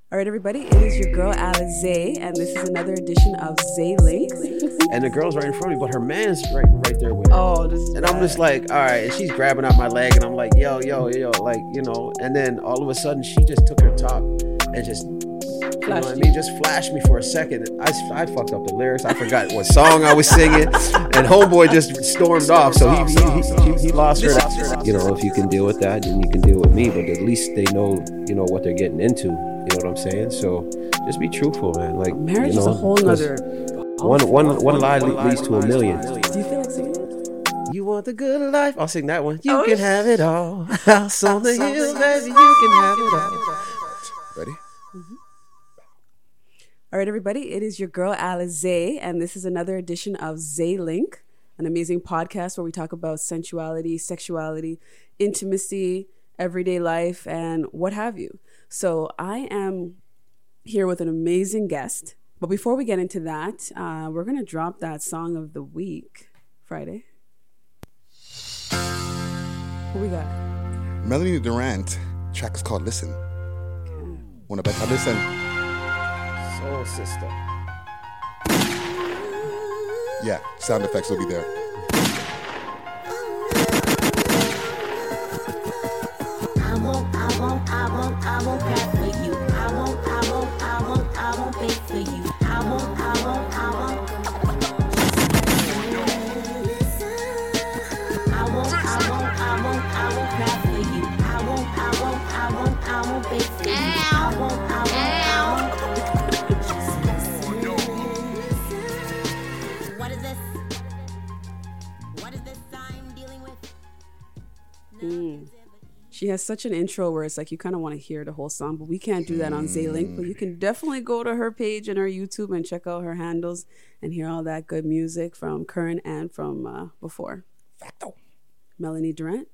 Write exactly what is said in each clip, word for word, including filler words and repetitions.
All right, everybody, it is your girl, Alizé, and this is another edition of Zay Links. And the girl's right in front of me, but her man's right right there with her. Oh, this is And bad. I'm just like, all right, and she's grabbing at my leg, and I'm like, yo, yo, yo, like, you know, and then all of a sudden, she just took her top and just, you know what I mean, just flashed me for a second. I, I fucked up the lyrics. I forgot what song I was singing, and homeboy just stormed off, so he he, he, he, he lost her. That. You know, if you can deal with that, then you can deal with me, but at least they know, you know, what they're getting into. You know what I'm saying? So just be truthful, man. Like, marriage you know, is a whole nother. One, one, one lie leads to a million. Do you feel like singing it? You want the good life? I'll sing that one. You Oh, can have it all. House on the hill, baby. You can have it all. Ready? Mm-hmm. All right, everybody. It is your girl, Alizé, and this is another edition of Zay Link, an amazing podcast where we talk about sensuality, sexuality, intimacy, everyday life, and what have you. So I am here with an amazing guest. But before we get into that, uh, we're going to drop that song of the week, Friday. Who we got? Melanie Durant. Track is called Listen. Okay. Wanna bet I listen? Soul sister. Yeah, sound effects will be there. I won't, I won't, I won't, I won't rap for you. I won't, I won't, I won't, I won't bait for you. I won't, I won't, I won't. I won't, I won't, I won't, I won't rap for you. I won't, I won't, I won't, I won't bait for you. I won't, I won't, I won't. What is this? What is this I'm dealing with? Mm. She has such an intro where it's like you kind of want to hear the whole song, but we can't do that on Zaylink. But you can definitely go to her page and her YouTube and check out her handles and hear all that good music from current and from uh, before. Facto. Melanie Durant.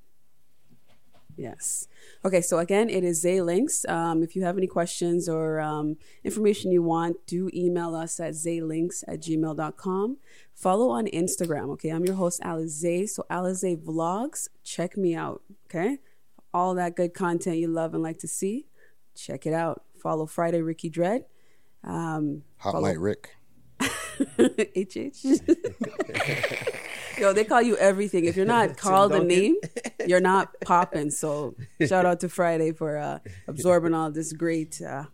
Yes. Okay, so again, it is Zay Links. Um, if you have any questions or um, information you want, do email us at zaylinks at gmail dot com. Follow on Instagram, okay? I'm your host, Alizé. So Alizé Vlogs, check me out, okay? All that good content you love and like to see, check it out. Follow Friday Ricky Dread. Um, Hot follow- Light Rick. H H. Yo, they call you everything. If you're not called a name, you're not popping. So shout out to Friday for uh, absorbing all this great uh,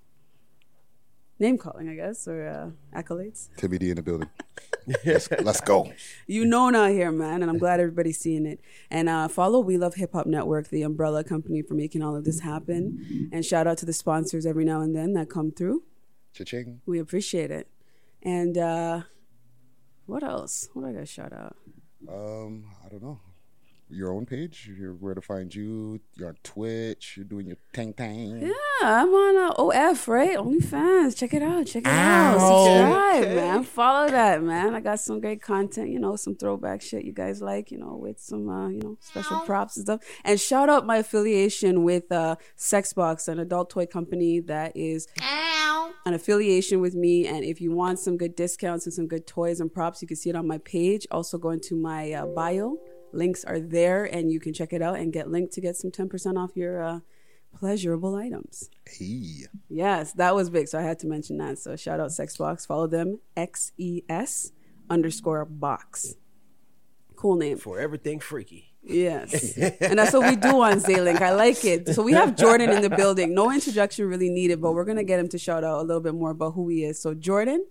name calling, I guess, or uh, accolades. Timmy D in the building. let's, let's go. You know now here, man, and I'm glad everybody's seeing it. And uh, follow We Love Hip Hop Network, the umbrella company for making all of this happen. And shout out to the sponsors every now and then that come through. Cha-ching. We appreciate it. And uh, what else? What do I got to shout out? Um, I don't know. Your own page. You're where to find you. You're on Twitch. You're doing your tang tang. Yeah, I'm on uh, O F, right? OnlyFans. Check it out. Check it out. Subscribe, okay. man. Follow that, man. I got some great content, you know, some throwback shit you guys like, you know, with some, uh, you know, special props and stuff. And shout out my affiliation with uh, Sexbox, an adult toy company that is an affiliation with me. And if you want some good discounts and some good toys and props, you can see it on my page. Also go into my uh, bio. Links are there, and you can check it out and get linked to get some ten percent off your uh, pleasurable items. Hey. Yes, that was big, so I had to mention that. So shout out Sexbox. Follow them, X E S underscore box. Cool name. For everything freaky. Yes. And that's what we do on Zaylink. I like it. So we have Jordan in the building. No introduction really needed, but we're going to get him to shout out a little bit more about who he is. So Jordan,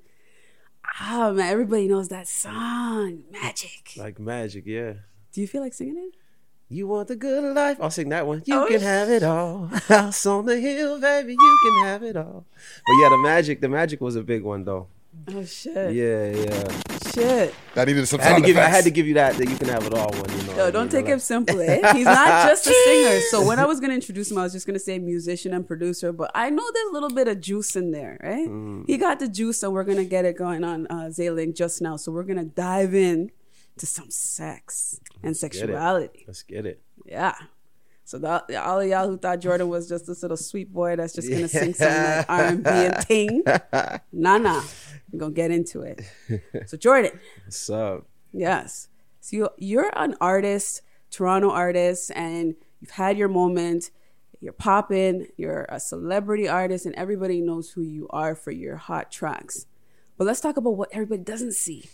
ah, man, everybody knows that song, Magic. Like magic, yeah. Do you feel like singing it? You want the good life? I'll sing that one. You Oh, can sh- have it all. House on the hill, baby. You can have it all. But yeah, the magic, the magic was a big one though. Oh, shit. Yeah, yeah. Shit. That needed some I had, sound to give, I effects. had to give you that, that you can have it all one, you know. Yo, don't You know, take him like- simple, eh? He's not just a singer. So when I was going to introduce him, I was just going to say musician and producer, but I know there's a little bit of juice in there, right? Mm. He got the juice, and we're going to get it going on uh, Zaylink just now. So we're going to dive in to some sex and Get it. sexuality. Let's get it. Yeah. So the, all of y'all who thought Jordan was just this little sweet boy that's just going to sing some like R and B and ting, nah, nah. We're going to get into it. So Jordan. What's up? Yes. So you, you're an artist, Toronto artist, and you've had your moment. you're popping, you're a celebrity artist, and everybody knows who you are for your hot tracks. But let's talk about what everybody doesn't see.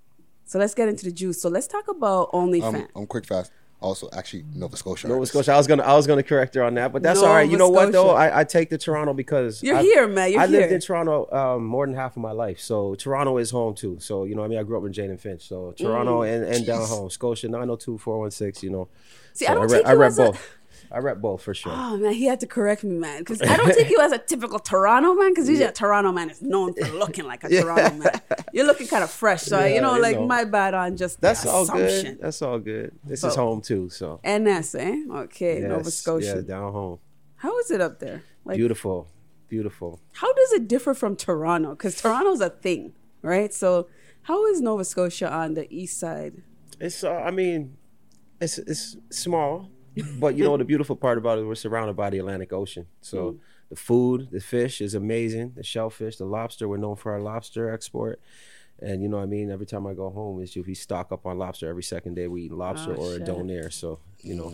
So let's get into the juice. So let's talk about OnlyFans. Um, I'm quick fast. Also, actually, Nova Scotia. Nova artist. Scotia. I was gonna, I was gonna correct her on that, but that's Nova all right. You know what though? Scotia. I, I take the Toronto because You're I, here, man. You're I lived here. in Toronto um, more than half of my life, so Toronto is home too. So you know, what I mean, I grew up in Jane and Finch, so Toronto Mm. and, and down home, Scotia nine oh two four one six. You know, See, so I don't rep, take I you rep as a- both. I rep both for sure. Oh man, he had to correct me, man, because I don't take you as a typical Toronto man. Because usually a Toronto man is known for looking like a Toronto man. You're looking kind of fresh, so Yeah, you know, you like know. my bad on just That's the all assumption. good. That's all good. This But- is home too, so N S, eh? Okay, Nova Yes, Scotia. yeah, down home. How is it up there? Like, Beautiful, beautiful. how does it differ from Toronto? Because Toronto's a thing, right? So how is Nova Scotia on the east side? It's uh, I mean, it's it's small, but you know the beautiful part about it, we're surrounded by the Atlantic Ocean. So Mm. the food, the fish is amazing. The shellfish, the lobster, we're known for our lobster export. And you know what I mean? Every time I go home, is we stock up on lobster every second day. We eat lobster Oh, or a shit. donair. So you know,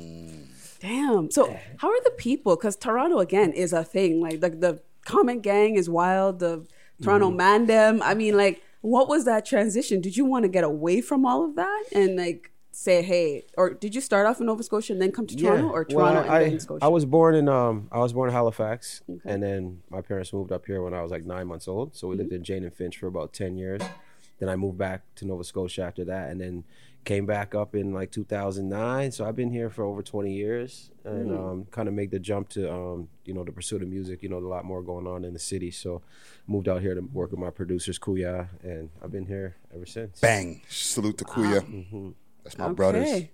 Damn. So how are the people? Because Toronto again is a thing. Like the the comment gang is wild. The Toronto Mm-hmm. Mandem. I mean, like, what was that transition? Did you want to get away from all of that and like say, hey, or did you start off in Nova Scotia and then come to Toronto, or Toronto well, I, and then Scotia? I was born in um I was born in Halifax, Okay. and then my parents moved up here when I was like nine months old. So we lived in Jane and Finch for about ten years. Then I moved back to Nova Scotia after that, and then came back up in like two thousand nine. So I've been here for over twenty years, and um, kind of make the jump to um, you know the pursuit of music. You know, a lot more going on in the city. So moved out here to work with my producers, Kuya, and I've been here ever since. Bang. Salute to Kuya. Mm-hmm. That's my brothers. Okay.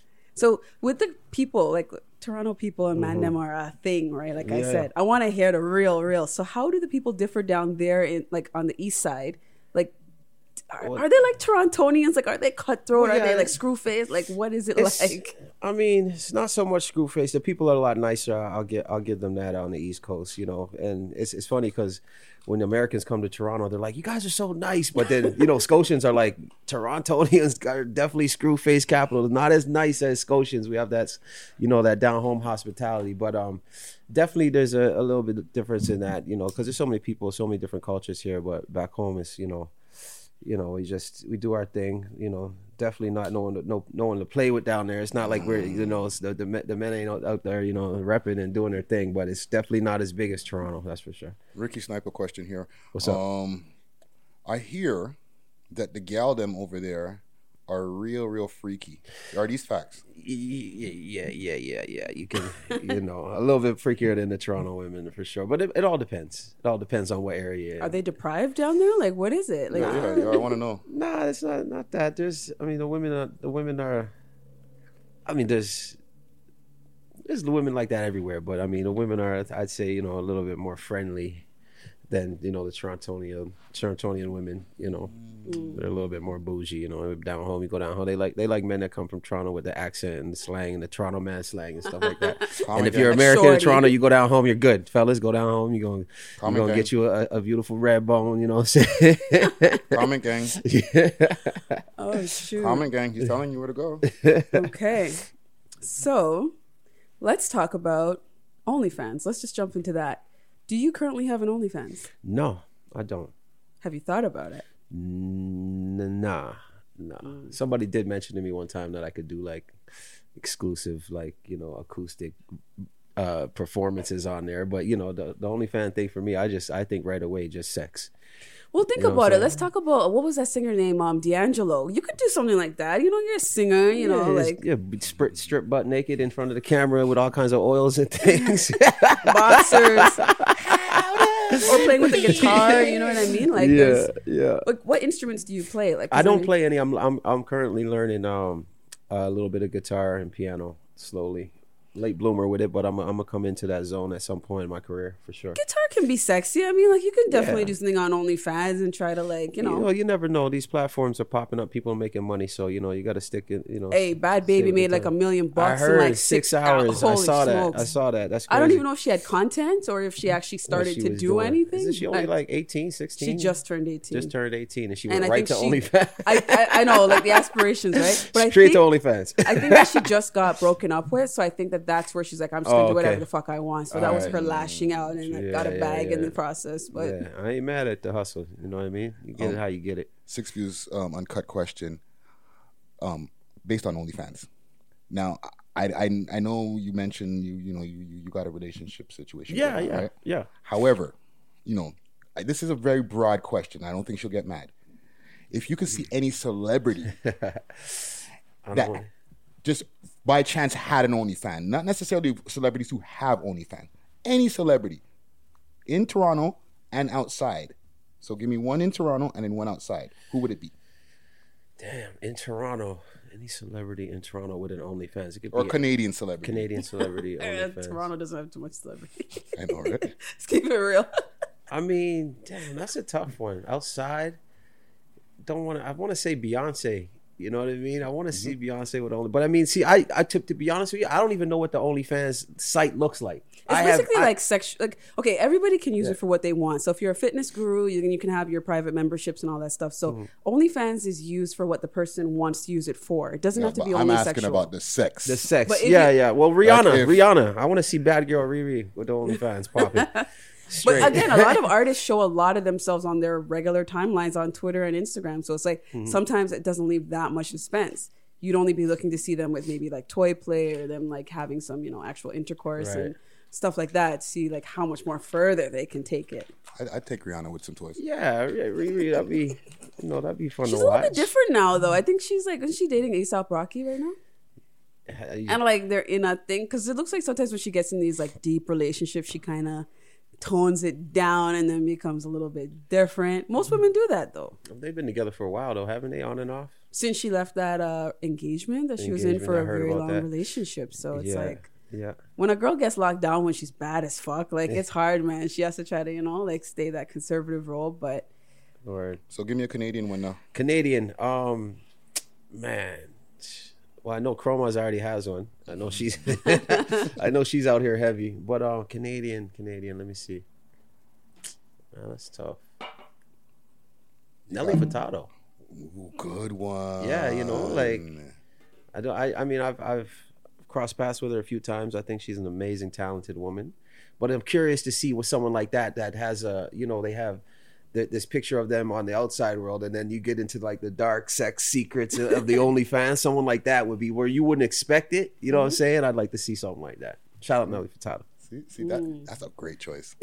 So with the people, like Toronto people and Mandem are a thing, right? Like I Yeah. said, I want to hear the real, real. So how do the people differ down there in like on the east side? Like, are, Well- are they like Torontonians? Like, are they cutthroat? Well, are they yeah. like screw face? Like, what is it It's- like? I mean, it's not so much screw face. The people are a lot nicer. I'll get, I'll give them that on the East Coast, you know. And it's it's funny because when the Americans come to Toronto, they're like, "You guys are so nice," but then you know, Scotians are like, Torontonians are definitely screw face capital. Not as nice as Scotians. We have that, you know, that down home hospitality, but um, definitely there's a, a little bit of difference in that, you know, because there's so many people, so many different cultures here. But back home is, you know. You know, we just we do our thing. You know, definitely not knowing to, no no one to play with down there. It's not like we're you know it's the the men, the men ain't out- out there you know repping and doing their thing, but it's definitely not as big as Toronto. That's for sure. Ricky Sniper question here. What's up? Um, I hear that the gal them over there are real, real freaky. Are these facts? Yeah, yeah, yeah, yeah, yeah. You can you know a little bit freakier than the Toronto women for sure, but it, it all depends. It all depends on what area. Are they deprived down there? Like, what is it? Like, Yeah, yeah, yeah, I want to know. Nah, it's not not that. There's, I mean, the women are the women are. I mean, there's there's women like that everywhere, but I mean, the women are, I'd say, you know, a little bit more friendly than you know the Torontonian Torontonian women. You know, they're a little bit more bougie. You know, down home, you go down home, they like they like men that come from Toronto with the accent and the slang and the Toronto man slang and stuff like that. And if you're Like American in shorty. Toronto, you go down home, you're good, fellas. Go down home, you're gonna Comment you're gonna gang. get you a, a beautiful red bone. You know what I'm saying? Comment gang. Yeah. oh shoot. Comment gang. He's telling you where to go. Okay. So let's talk about OnlyFans. Let's just jump into that. Do you currently have an OnlyFans? No, I don't. Have you thought about it? N- nah, nah. Somebody did mention to me one time that I could do like exclusive, like you know, acoustic uh, performances on there. But you know, the the OnlyFans thing for me, I just I think right away just sex. Well, think You know what about I'm it. Let's talk about what was that singer name? Um, D'Angelo. You could do something like that. You know, you're a singer. You know, yeah, it's- like yeah, strip, strip butt naked in front of the camera with all kinds of oils and things. boxers, or playing with a guitar. You know what I mean? Like, yeah, there's- yeah. like, what instruments do you play? Like, 'cause I don't mean- play any. I'm I'm I'm currently learning um a little bit of guitar and piano slowly. Late bloomer with it, but I'm I'm gonna come into that zone at some point in my career for sure. Guitar can be sexy. I mean, like you can definitely Yeah. do something on OnlyFans and try to like, you know. You know, you never know. These platforms are popping up. People are making money, so you know you got to stick it. You know, Hey, Bad stay Baby with the made like a time. million I bucks heard in like six, six hours. I Holy saw smokes. that. I saw that. That's I crazy. don't even know if she had content or if she actually what started she to was do doing. anything. Isn't she only I- like eighteen, sixteen? she just turned eighteen. just turned eighteen, and she and went I right to think she, OnlyFans. I, I I know, like the aspirations, right? But I Straight think, to OnlyFans. I think that she just got broken up with, so I think that but that's where she's like, I'm just gonna Oh, do whatever okay. the fuck I want. So that was her Alright. lashing out and like, got a Yeah, bag yeah, in the yeah. process. But Yeah, I ain't mad at the hustle. You know what I mean? You get Um, it how you get it. Six Views um, uncut question, um, based on OnlyFans. Now, I, I I know you mentioned you you know you you got a relationship situation. Yeah, going on, yeah, right? yeah. However, you know, I, this is a very broad question. I don't think she'll get mad. If you could see any celebrity I that don't want just by chance had an OnlyFans, not necessarily celebrities who have OnlyFans, any celebrity in Toronto and outside. So give me one in Toronto and then one outside. Who would it be? Damn, in Toronto, any celebrity in Toronto with an OnlyFans. It could Or be Canadian celebrity. a Canadian celebrity uh, OnlyFans. Toronto doesn't have too much celebrity. I know, right? Let's keep it real. I mean, damn, that's a tough one. Outside, don't want to. I want to say Beyonce. You know what I mean? I want to see Beyonce with only. But I mean, see, I, I took to be honest with you, I don't even know what the OnlyFans site looks like. It's I have- basically I- like sex. Like, okay, everybody can use Yeah. it for what they want. So if you're a fitness guru, you, you can have your private memberships and all that stuff. So Mm-hmm. OnlyFans is used for what the person wants to use it for. It doesn't Yeah, have to but be I'm only asking sexual. about the sex. the sex. But if Yeah, you- yeah. Well, Rihanna, Like if- Rihanna. I want to see Bad Girl Riri with the OnlyFans popping. Straight. But again, a lot of artists show a lot of themselves on their regular timelines on Twitter and Instagram. So it's like Mm-hmm. sometimes it doesn't leave that much suspense. You'd only be looking to see them with maybe like toy play or them like having some, you know, actual intercourse Right. and stuff like that. To see like how much more further they can take it. I'd, I'd take Rihanna with some toys. yeah, yeah, Riri, that'd be, you know, that'd be fun She's to a little watch. bit different now, though. I think she's like, isn't she dating ASAP Rocky right now? different. And like they're in a thing because it looks like sometimes when she gets in these like deep relationships, she kind of tones it down and then becomes a little bit different. Most women do that though. They've been together for a while though, haven't they? On and off. Since she left that uh, engagement that she was in Engagement, for I a heard very about long that. relationship. So it's yeah, like yeah. when a girl gets locked down when she's bad as fuck, like it's hard, man. She has to try to, you know, like stay that conservative role. But Or So give me a Canadian one now. Canadian. Um, man. Well, I know Chroma's already has one. I know she's. I know she's out here heavy. But uh, Canadian, Canadian. Let me see. Man, that's tough. Nelly Furtado. Ooh, good one. Yeah, you know, like I don't. I, I mean, I've I've crossed paths with her a few times. I think she's an amazing, talented woman. But I'm curious to see with someone like that that has a, you know, they have th- this picture of them on the outside world, and then you get into like the dark sex secrets of the OnlyFans. Someone like that would be where you wouldn't expect it. You know what I'm saying? I'd like to see something like that. Shout out Nelly Furtado. See, see that? That's a great choice.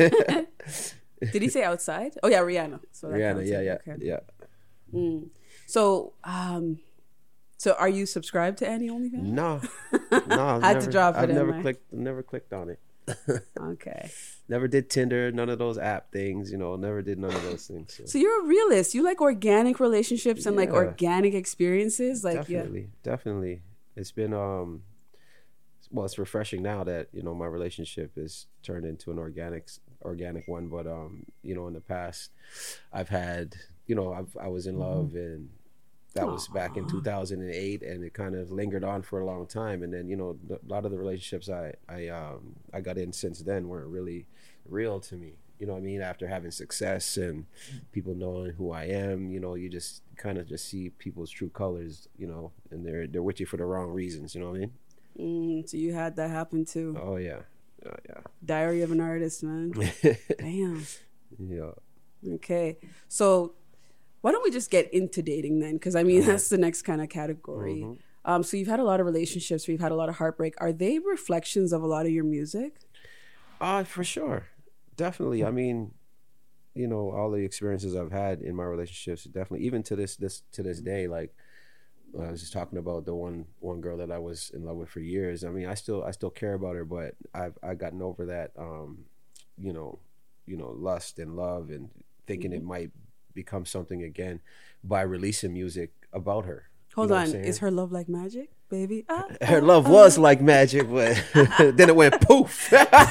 did he say outside? Oh yeah, Rihanna. So that Rihanna, counts. yeah, yeah, Okay. yeah. So, um, so are you subscribed to any OnlyFans? No, no. I've Had to never, drop it I've in never there. clicked. Never clicked on it. Okay. Never did Tinder. None of those app things. You know, never did none of those things. So. So you're a realist. You like organic relationships and like Yeah. organic experiences. Like definitely, definitely. It's been um, well, it's refreshing now that you know my relationship is turned into an organic, organic one. But um, you know, in the past, I've had, you know, I've, I was in love and. That was back in two thousand eight, and it kind of lingered on for a long time. And then, you know, a lot of the relationships I I um I got in since then weren't really real to me. You know what I mean? After having success and people knowing who I am, you know, you just kind of just see people's true colors, you know, and they're they're with you for the wrong reasons. You know what I mean? yeah. Mm, so you had that happen too. Oh yeah, oh, yeah, Diary of an Artist, man. Damn. yeah. Okay. So why don't we just get into dating then? Because I mean, that's the next kind of category. Um, so you've had a lot of relationships where you've had a lot of heartbreak. Are they reflections of a lot of your music? Uh, for sure. Definitely. I mean, you know, all the experiences I've had in my relationships, definitely, even to this, this, to this day, like I was just talking about the one, one girl that I was in love with for years. I mean, I still, I still care about her, but I've, I've gotten over that, um, you know, you know, lust and love and thinking it might become something again by releasing music about her. Hold You know what on. I'm saying? Is her love like magic, baby? Ah, Her love was like magic, but then it went poof.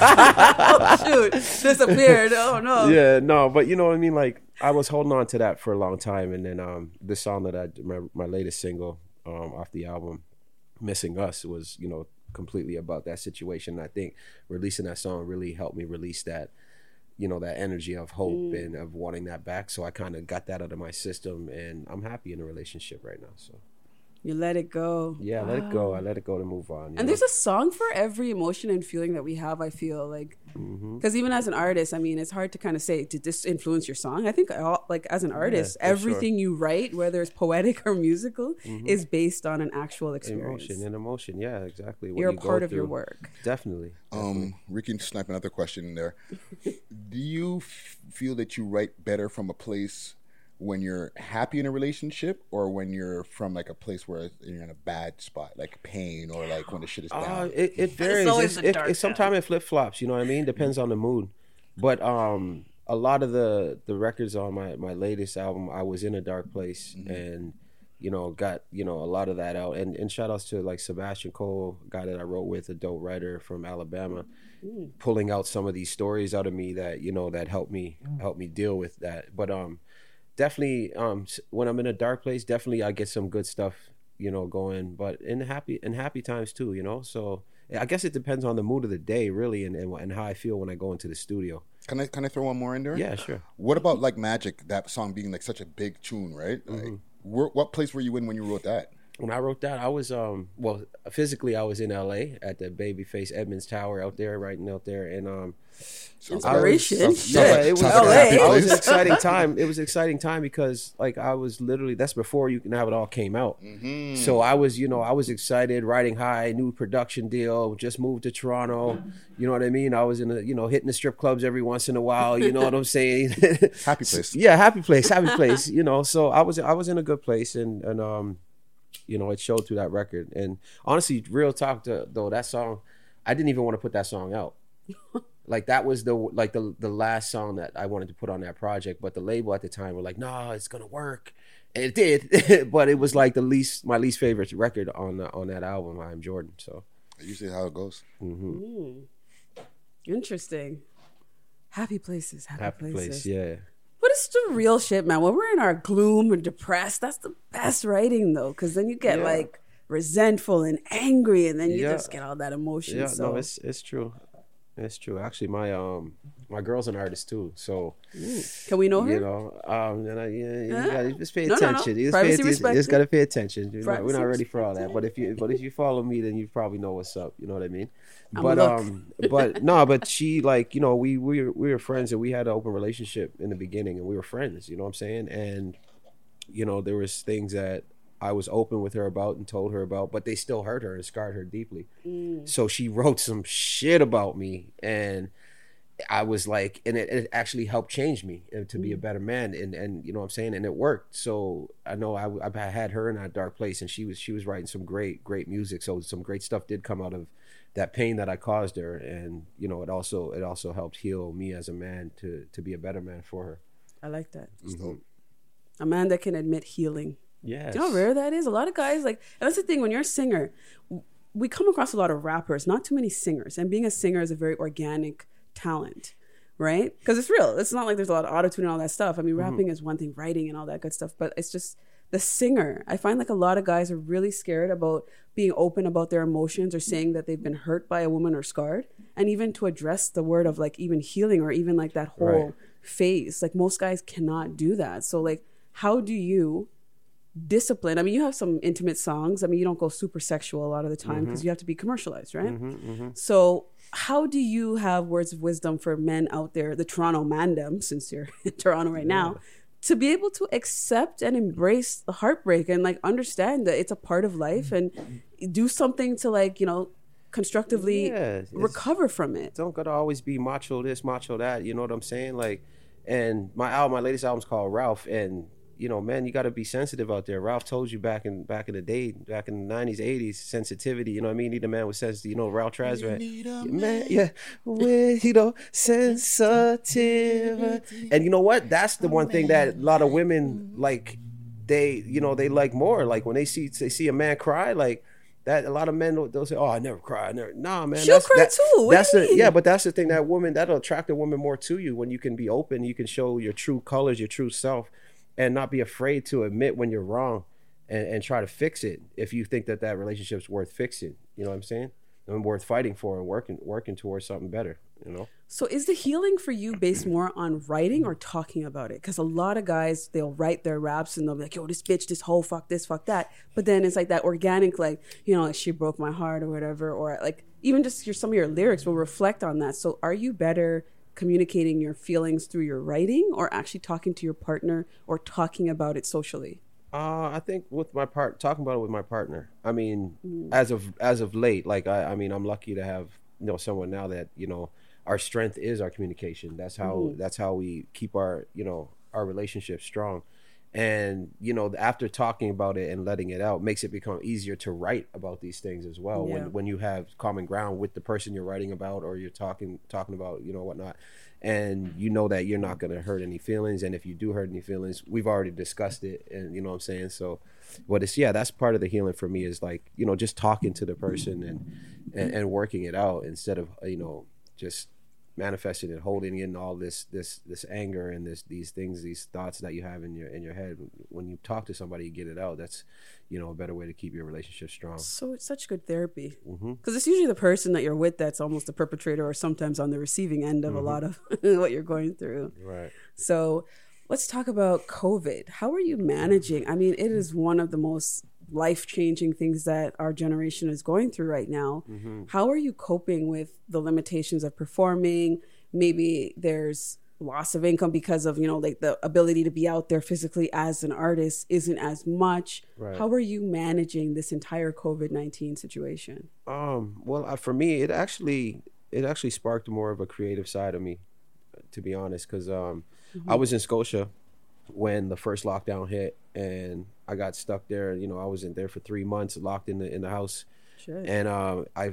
oh, shoot. Disappeared. Oh, no. Yeah, no, but you know what I mean? Like, I was holding on to that for a long time. And then um, this song that I, my, my latest single um, off the album, Missing Us, was, you know, completely about that situation. I think releasing that song really helped me release that, you know, that energy of hope Mm. and of wanting that back. So I kind of got that out of my system, and I'm happy in a relationship right now. So You let it go. Yeah, let it go. I let it go to move on. And there's a song for every emotion and feeling that we have, I feel like. Because Mm-hmm. even as an artist, I mean, it's hard to kind of say, did this influence your song? I think, all, like, as an artist, for sure. everything you write, whether it's poetic or musical, is based on an actual experience. emotion and emotion. Yeah, exactly. What You're a you go part of your through. work. Definitely. Um, Ricky, snap another question in there. Do you f- feel that you write better from a place when you're happy in a relationship, or when you're from like a place where you're in a bad spot, like pain, or like when the shit is Uh, down? it, it varies. always It's, a it, dark it, sometimes it flip flops. You know what I mean? Depends on the mood. But um, a lot of the the records on my my latest album, I was in a dark place, and you know got you know a lot of that out. And and shout outs to like Sebastian Cole, guy that I wrote with, a dope writer from Alabama, pulling out some of these stories out of me that you know that helped me help me deal with that. But um. Definitely, um, s- when I'm in a dark place, definitely I get some good stuff, you know, going. But in happy in happy times too, you know. So I guess it depends on the mood of the day, really, and and, and how I feel when I go into the studio. Can I can I throw one more in there? Yeah, sure. What about like Magic? That song being like such a big tune, right? Mm-hmm. Like, where, what place were you in when you wrote that? When I wrote that, I was um well physically I was in L A at the Babyface Edmonds Tower out there, writing out there, and um. Inspiration. Sounds- Yeah, sounds it was. like L A. a happy It was place. an exciting time. It was an exciting time because, like, I was literally. That's before you can have it all came out. Mm-hmm. So I was, you know, I was excited, riding high, new production deal, just moved to Toronto. You know what I mean? I was in a, you know, hitting the strip clubs every once in a while. You know what I'm saying? Happy place. Yeah, happy place, happy place. You know, so I was, I was in a good place, and and um, you know, it showed through that record. And honestly, real talk to, though, that song, I didn't even want to put that song out. Like that was the like the the last song that I wanted to put on that project, but the label at the time were like, "No, it's gonna work," and it did. But it was like the least my least favorite record on the, on that album, I Am Jordan. So Usually how it goes. Interesting. Happy places, happy, happy places. place, yeah. But it's the real shit, man. When we're in our gloom and depressed, that's the best writing, though, because then you get Yeah. like resentful and angry, and then you Yeah. just get all that emotion. Yeah, so no, it's it's true. It's true. Actually, my um my girl's an artist too, so can we know her? you know, um, and I, yeah, you Huh? gotta just pay No, no, no. attention. You just, Privacy pay, you just- you just respected. gotta pay attention. You're not, we're Privacy not ready for all that. respected. But if you but if you follow me, then you probably know what's up. You know what I mean? I'ma But look. um, but no, but she like you know we we were, we were friends and we had an open relationship in the beginning and we were friends. You know what I'm saying? And you know there was things that I was open with her about and told her about, but they still hurt her and scarred her deeply. So she wrote some shit about me, and I was like, and it, it actually helped change me uh, to be a better man, and and you know what I'm saying, and it worked. So I know I, I had her in that dark place, and she was she was writing some great great music. So some great stuff did come out of that pain that I caused her, and you know it also it also helped heal me as a man to to be a better man for her. I like that. Mm-hmm. A man that can admit healing. Yes. Do you know how rare that is? A lot of guys like, and that's the thing. When you're a singer, w- we come across a lot of rappers, not too many singers. And being a singer is a very organic talent, right? Because it's real. It's not like there's a lot of autotune and all that stuff. I mean, rapping is one thing, writing and all that good stuff, but it's just the singer. I find like a lot of guys are really scared about being open about their emotions or saying that they've been hurt by a woman or scarred, and even to address the word of like even healing or even like that whole Right. phase. Like most guys cannot do that. So like, how do you discipline? I mean, you have some intimate songs. I mean, you don't go super sexual a lot of the time because you have to be commercialized, right? So how do you have words of wisdom for men out there, the Toronto mandem, since you're in Toronto right now, to be able to accept and embrace the heartbreak and like understand that it's a part of life and do something to like, you know, constructively Yeah, it's- recover from it? Don't gotta always be macho this, macho that. You know what I'm saying? Like, and my album, my latest album's called Ralph, and you know, man, you got to be sensitive out there. Ralph told you back in back in the day, back in the nineties, eighties, sensitivity. You know what I mean? Need a man with sensitivity. You know, Ralph Traz, right? Yeah, man, yeah, with you know, sensitive. And you know what? That's the one thing that a lot of women like. They, you know, they like more. Like when they see they see a man cry, like. That a lot of men they'll say, "Oh, I never cry." I never. Nah, man. She'll that's, cry that- too. What That's do you the mean? yeah, but that's the thing. That woman that'll attract a woman more to you when you can be open. You can show your true colors, your true self, and not be afraid to admit when you're wrong, and, and try to fix it. If you think that that relationship's worth fixing, you know what I'm saying, and worth fighting for and working working towards something better. you know. So is the healing for you based more on writing or talking about it? Because a lot of guys, they'll write their raps and they'll be like, yo, this bitch, this hoe, fuck this, fuck that. But then it's like that organic, like, you know, like she broke my heart or whatever. Or like even just your, some of your lyrics will reflect on that. So are you better communicating your feelings through your writing or actually talking to your partner or talking about it socially? Uh, I think with my part, talking about it with my partner. I mean, mm. as of as of late, like I, I mean, I'm lucky to have, you know, someone now that, you know, our strength is our communication. That's how mm-hmm. that's how we keep our, you know, our relationship strong. And, you know, after talking about it and letting it out makes it become easier to write about these things as well. Yeah. When when you have common ground with the person you're writing about or you're talking talking about, you know, whatnot. And you know that you're not going to hurt any feelings. And if you do hurt any feelings, we've already discussed it. And you know what I'm saying? So what it's, yeah, that's part of the healing for me is like, you know, just talking to the person and, and, and working it out instead of, you know, just manifesting and holding in all this this this anger and this these things, these thoughts that you have in your in your head. When you talk to somebody, you get it out. That's, you know, a better way to keep your relationship strong. So it's such good therapy because mm-hmm. it's usually the person that you're with that's almost the perpetrator or sometimes on the receiving end of mm-hmm. a lot of what you're going through. Right. So let's talk about COVID. How are you managing? I mean, it is one of the most life-changing things that our generation is going through right now. Mm-hmm. How are you coping with the limitations of performing? Maybe there's loss of income because of, you know, like the ability to be out there physically as an artist isn't as much. Right. How are you managing this entire COVID nineteen situation? Um, well, uh, for me, it actually it actually sparked more of a creative side of me, to be honest, because um, mm-hmm. I was in Scotia when the first lockdown hit, and I got stuck there. You know, I was in there for three months, locked in the in the house, Shit. and uh, I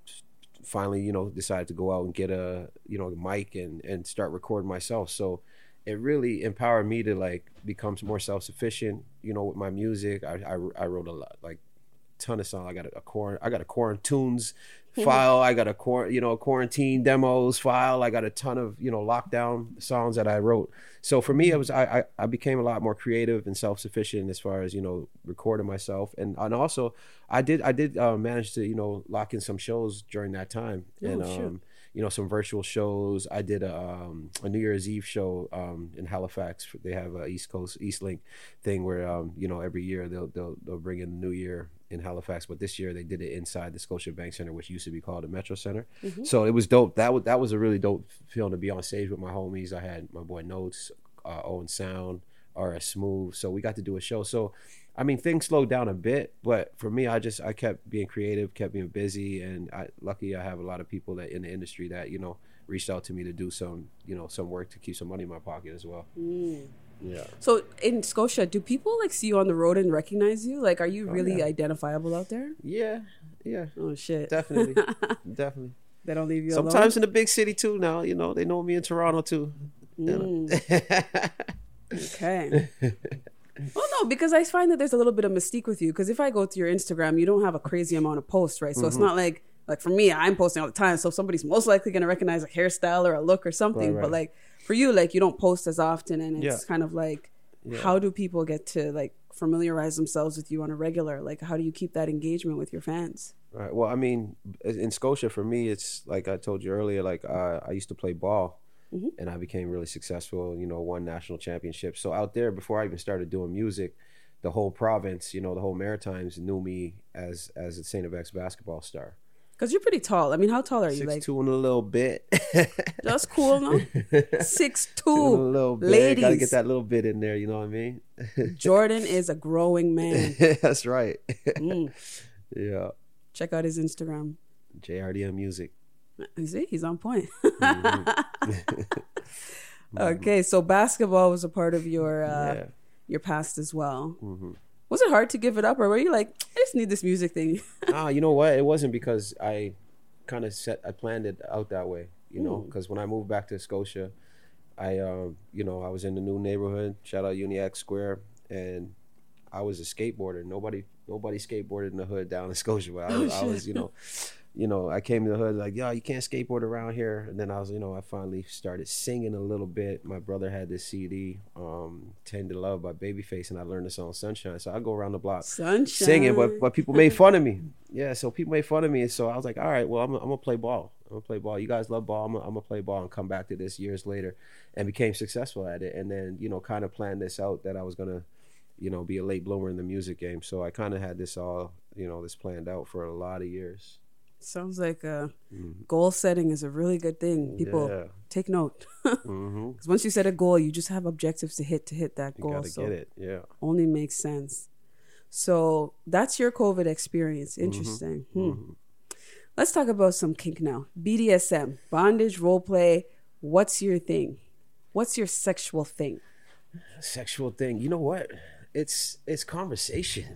finally, you know, decided to go out and get a, you know, mic and and start recording myself. So it really empowered me to like become more self sufficient. You know, with my music, I I, I wrote a lot, like ton of songs. I got a, a core, I got a quarantunes file. I got a core, you know, quarantine demos file. I got a ton of, you know, lockdown songs that I wrote. So for me, it was I I, I became a lot more creative and self sufficient as far as, you know, recording myself, and and also I did I did uh, manage to, you know, lock in some shows during that time, oh, and sure. um you know, some virtual shows. I did a um, a New Year's Eve show um, in Halifax. They have a East Coast East Link thing where um, you know, every year they'll they'll they'll bring in the New Year in Halifax, but this year they did it inside the Scotiabank Center, which used to be called the Metro Center. Mm-hmm. So it was dope. That was that was a really dope feeling to be on stage with my homies. I had my boy Notes, uh, Owen Sound, R S Smooth. So we got to do a show. So I mean, things slowed down a bit, but for me, I just I kept being creative, kept being busy, and I lucky I have a lot of people that in the industry that, you know, reached out to me to do some, you know, some work to keep some money in my pocket as well. Mm. Yeah. So in Scotia, do people like see you on the road and recognize you? Like, are you Oh, really yeah. identifiable out there? Yeah, yeah, Oh shit! definitely, definitely. They don't leave you Sometimes in the big city too. Now, you know, they know me in Toronto too. alone. You know? Mm. Okay. Well, no, because I find that there's a little bit of mystique with you. Because if I go to your Instagram, you don't have a crazy amount of posts, right? So mm-hmm. it's not like, like for me, I'm posting all the time. So somebody's most likely going to recognize a hairstyle or a look or something. Right, right. But like for you, like you don't post as often. And it's Yeah. kind of like, Yeah. how do people get to like familiarize themselves with you on a regular? Like, how do you keep that engagement with your fans? Right. Well, I mean, in Scotia, for me, it's like I told you earlier, like uh, I used to play ball. Mm-hmm. And I became really successful, you know, won national championships. So out there, before I even started doing music, the whole province, you know, the whole Maritimes knew me as as a Saint FX basketball star. Because you're pretty tall. I mean, how tall are you? Six Like two and a little bit. That's cool, no? Six two. A little bit. Ladies. Gotta get that little bit in there, you know what I mean? Jordan is a growing man. That's right. Mm. Yeah. Check out his Instagram. J R D M Music. You see, he's on point. Mm-hmm. Okay, so basketball was a part of your uh, Yeah. your past as well. Mm-hmm. Was it hard to give it up, or were you like, I just need this music thing? Ah, you know what? It wasn't because I kind of set, I planned it out that way, you know, because when I moved back to Scotia, I, um, you know, I was in the new neighborhood, shout out Uniac Square, and I was a skateboarder. Nobody, nobody skateboarded in the hood down in Scotia, but I was, I was, you know, you know, I came to the hood like, yo, you can't skateboard around here. And then I was, you know, I finally started singing a little bit. My brother had this C D, um, Tend to Love by Babyface, and I learned the song Sunshine. So I go around the block Sunshine. singing, but but people made fun of me. Yeah, so people made fun of me. So I was like, all right, well, I'm, I'm going to play ball. I'm going to play ball. You guys love ball. I'm going to play ball and come back to this years later, and became successful at it. And then, you know, kind of planned this out that I was going to, you know, be a late bloomer in the music game. So I kind of had this all, you know, this planned out for a lot of years. Sounds like uh, mm. goal setting is a really good thing. People yeah. take note. Because mm-hmm. once you set a goal, you just have objectives to hit to hit that you goal. gotta so get it. Yeah. Only makes sense. So that's your COVID experience. Interesting. Mm-hmm. Hmm. Mm-hmm. Let's talk about some kink now. B D S M, bondage, role play. What's your thing? What's your sexual thing? Sexual thing. You know what? It's it's conversation.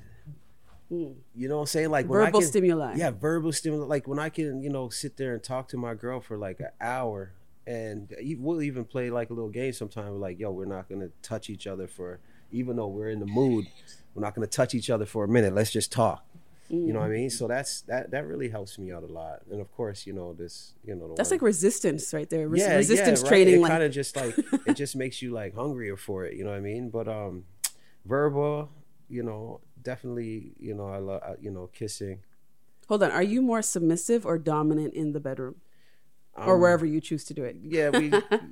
Mm. You know what I'm saying? Like verbal when I can, stimuli. Yeah, verbal stimuli. Like when I can, you know, sit there and talk to my girl for like an hour, and we'll even play like a little game sometime. We're like, yo, we're not gonna touch each other for, even though we're in the mood, we're not gonna touch each other for a minute. Let's just talk. Mm. You know what I mean? So that's that. That really helps me out a lot. And of course, you know this. You know, the that's word. like resistance right there. Res- yeah, resistance yeah, right? training. It like... kind of just like it just makes you like hungrier for it. You know what I mean? But um, verbal, you know. Definitely, you know, I love, you know, kissing. Hold on. Are you more submissive or dominant in the bedroom? Um, or wherever you choose to do it? Yeah, we,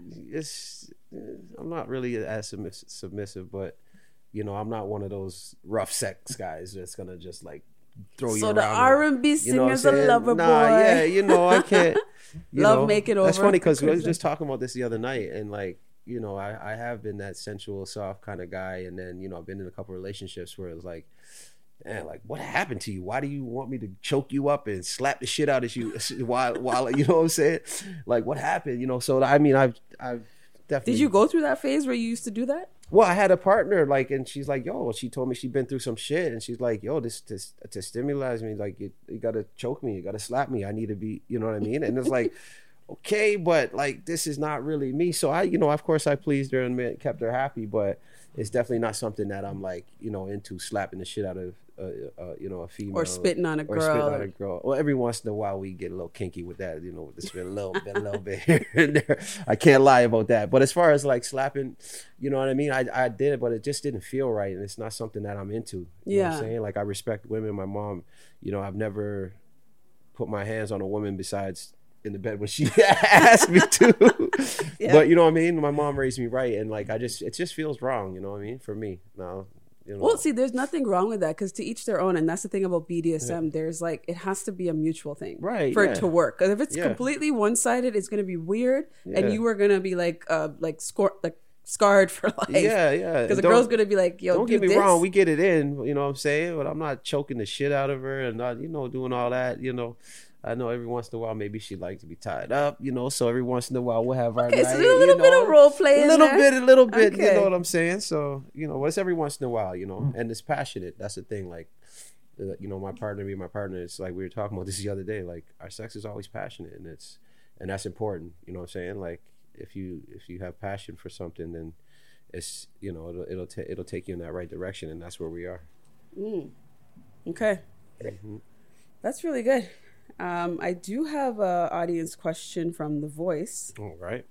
it's, I'm not really as submiss- submissive, but, you know, I'm not one of those rough sex guys that's going to just like throw so you around. So the R and B singer's a lover nah, boy. Yeah, you know, I can't. You Love know, make it over. That's funny because we were just talking about this the other night, and like, you know, I, I have been that sensual, soft kind of guy. And then, you know, I've been in a couple of relationships where it was like, man, like, what happened to you? Why do you want me to choke you up and slap the shit out of you while, while you know what I'm saying? Like, what happened? You know, so, I mean, I've, I've definitely. Did you go through that phase where you used to do that? Well, I had a partner, like, and she's like, yo, she told me she'd been through some shit. And she's like, yo, this, this to stimulate me, like, you, you got to choke me. You got to slap me. I need to be, you know what I mean? And it's like, okay, but like this is not really me. So I, you know, of course I pleased her and kept her happy, but it's definitely not something that I'm like, you know, into slapping the shit out of, uh, uh, you know, a female or spitting on a girl. Or spitting on a girl. Well, every once in a while we get a little kinky with that, you know, just a little bit, a little bit here and there. I can't lie about that. But as far as like slapping, you know what I mean? I I did it, but it just didn't feel right, and it's not something that I'm into. You yeah. know what I'm saying? Like I respect women. My mom, you know, I've never put my hands on a woman besides in the bed when she asked me to. Yeah. But you know what I mean? My mom raised me right, and like I just it just feels wrong, you know what I mean? For me. No. You know. Well, see, there's nothing wrong with that because to each their own, and that's the thing about B D S M. Yeah. There's like it has to be a mutual thing, right? For yeah. it to work. Because if it's yeah. completely one sided, it's gonna be weird, yeah. and you are gonna be like, uh, like score, like scarred for life. Yeah, yeah. Because the girl's gonna be like, "Yo, don't get me this. wrong, we get it in." You know what I'm saying? But I'm not choking the shit out of her and not, you know, doing all that. You know. I know every once in a while maybe she'd like to be tied up, you know, so every once in a while we'll have our okay, night. So there's a little you bit know, of role play A little there. bit, a little bit, okay. You know what I'm saying? So, you know, it's every once in a while, you know, mm. and it's passionate. That's the thing. Like, uh, you know, my partner, me and my partner, it's like we were talking about this the other day. Like, our sex is always passionate, and it's, and that's important. You know what I'm saying? Like, if you if you have passion for something, then it's, you know, it'll it'll, ta- it'll take you in that right direction, and that's where we are. Mm. Okay. Mm-hmm. That's really good. Um, I do have an audience question from The Voice. All right.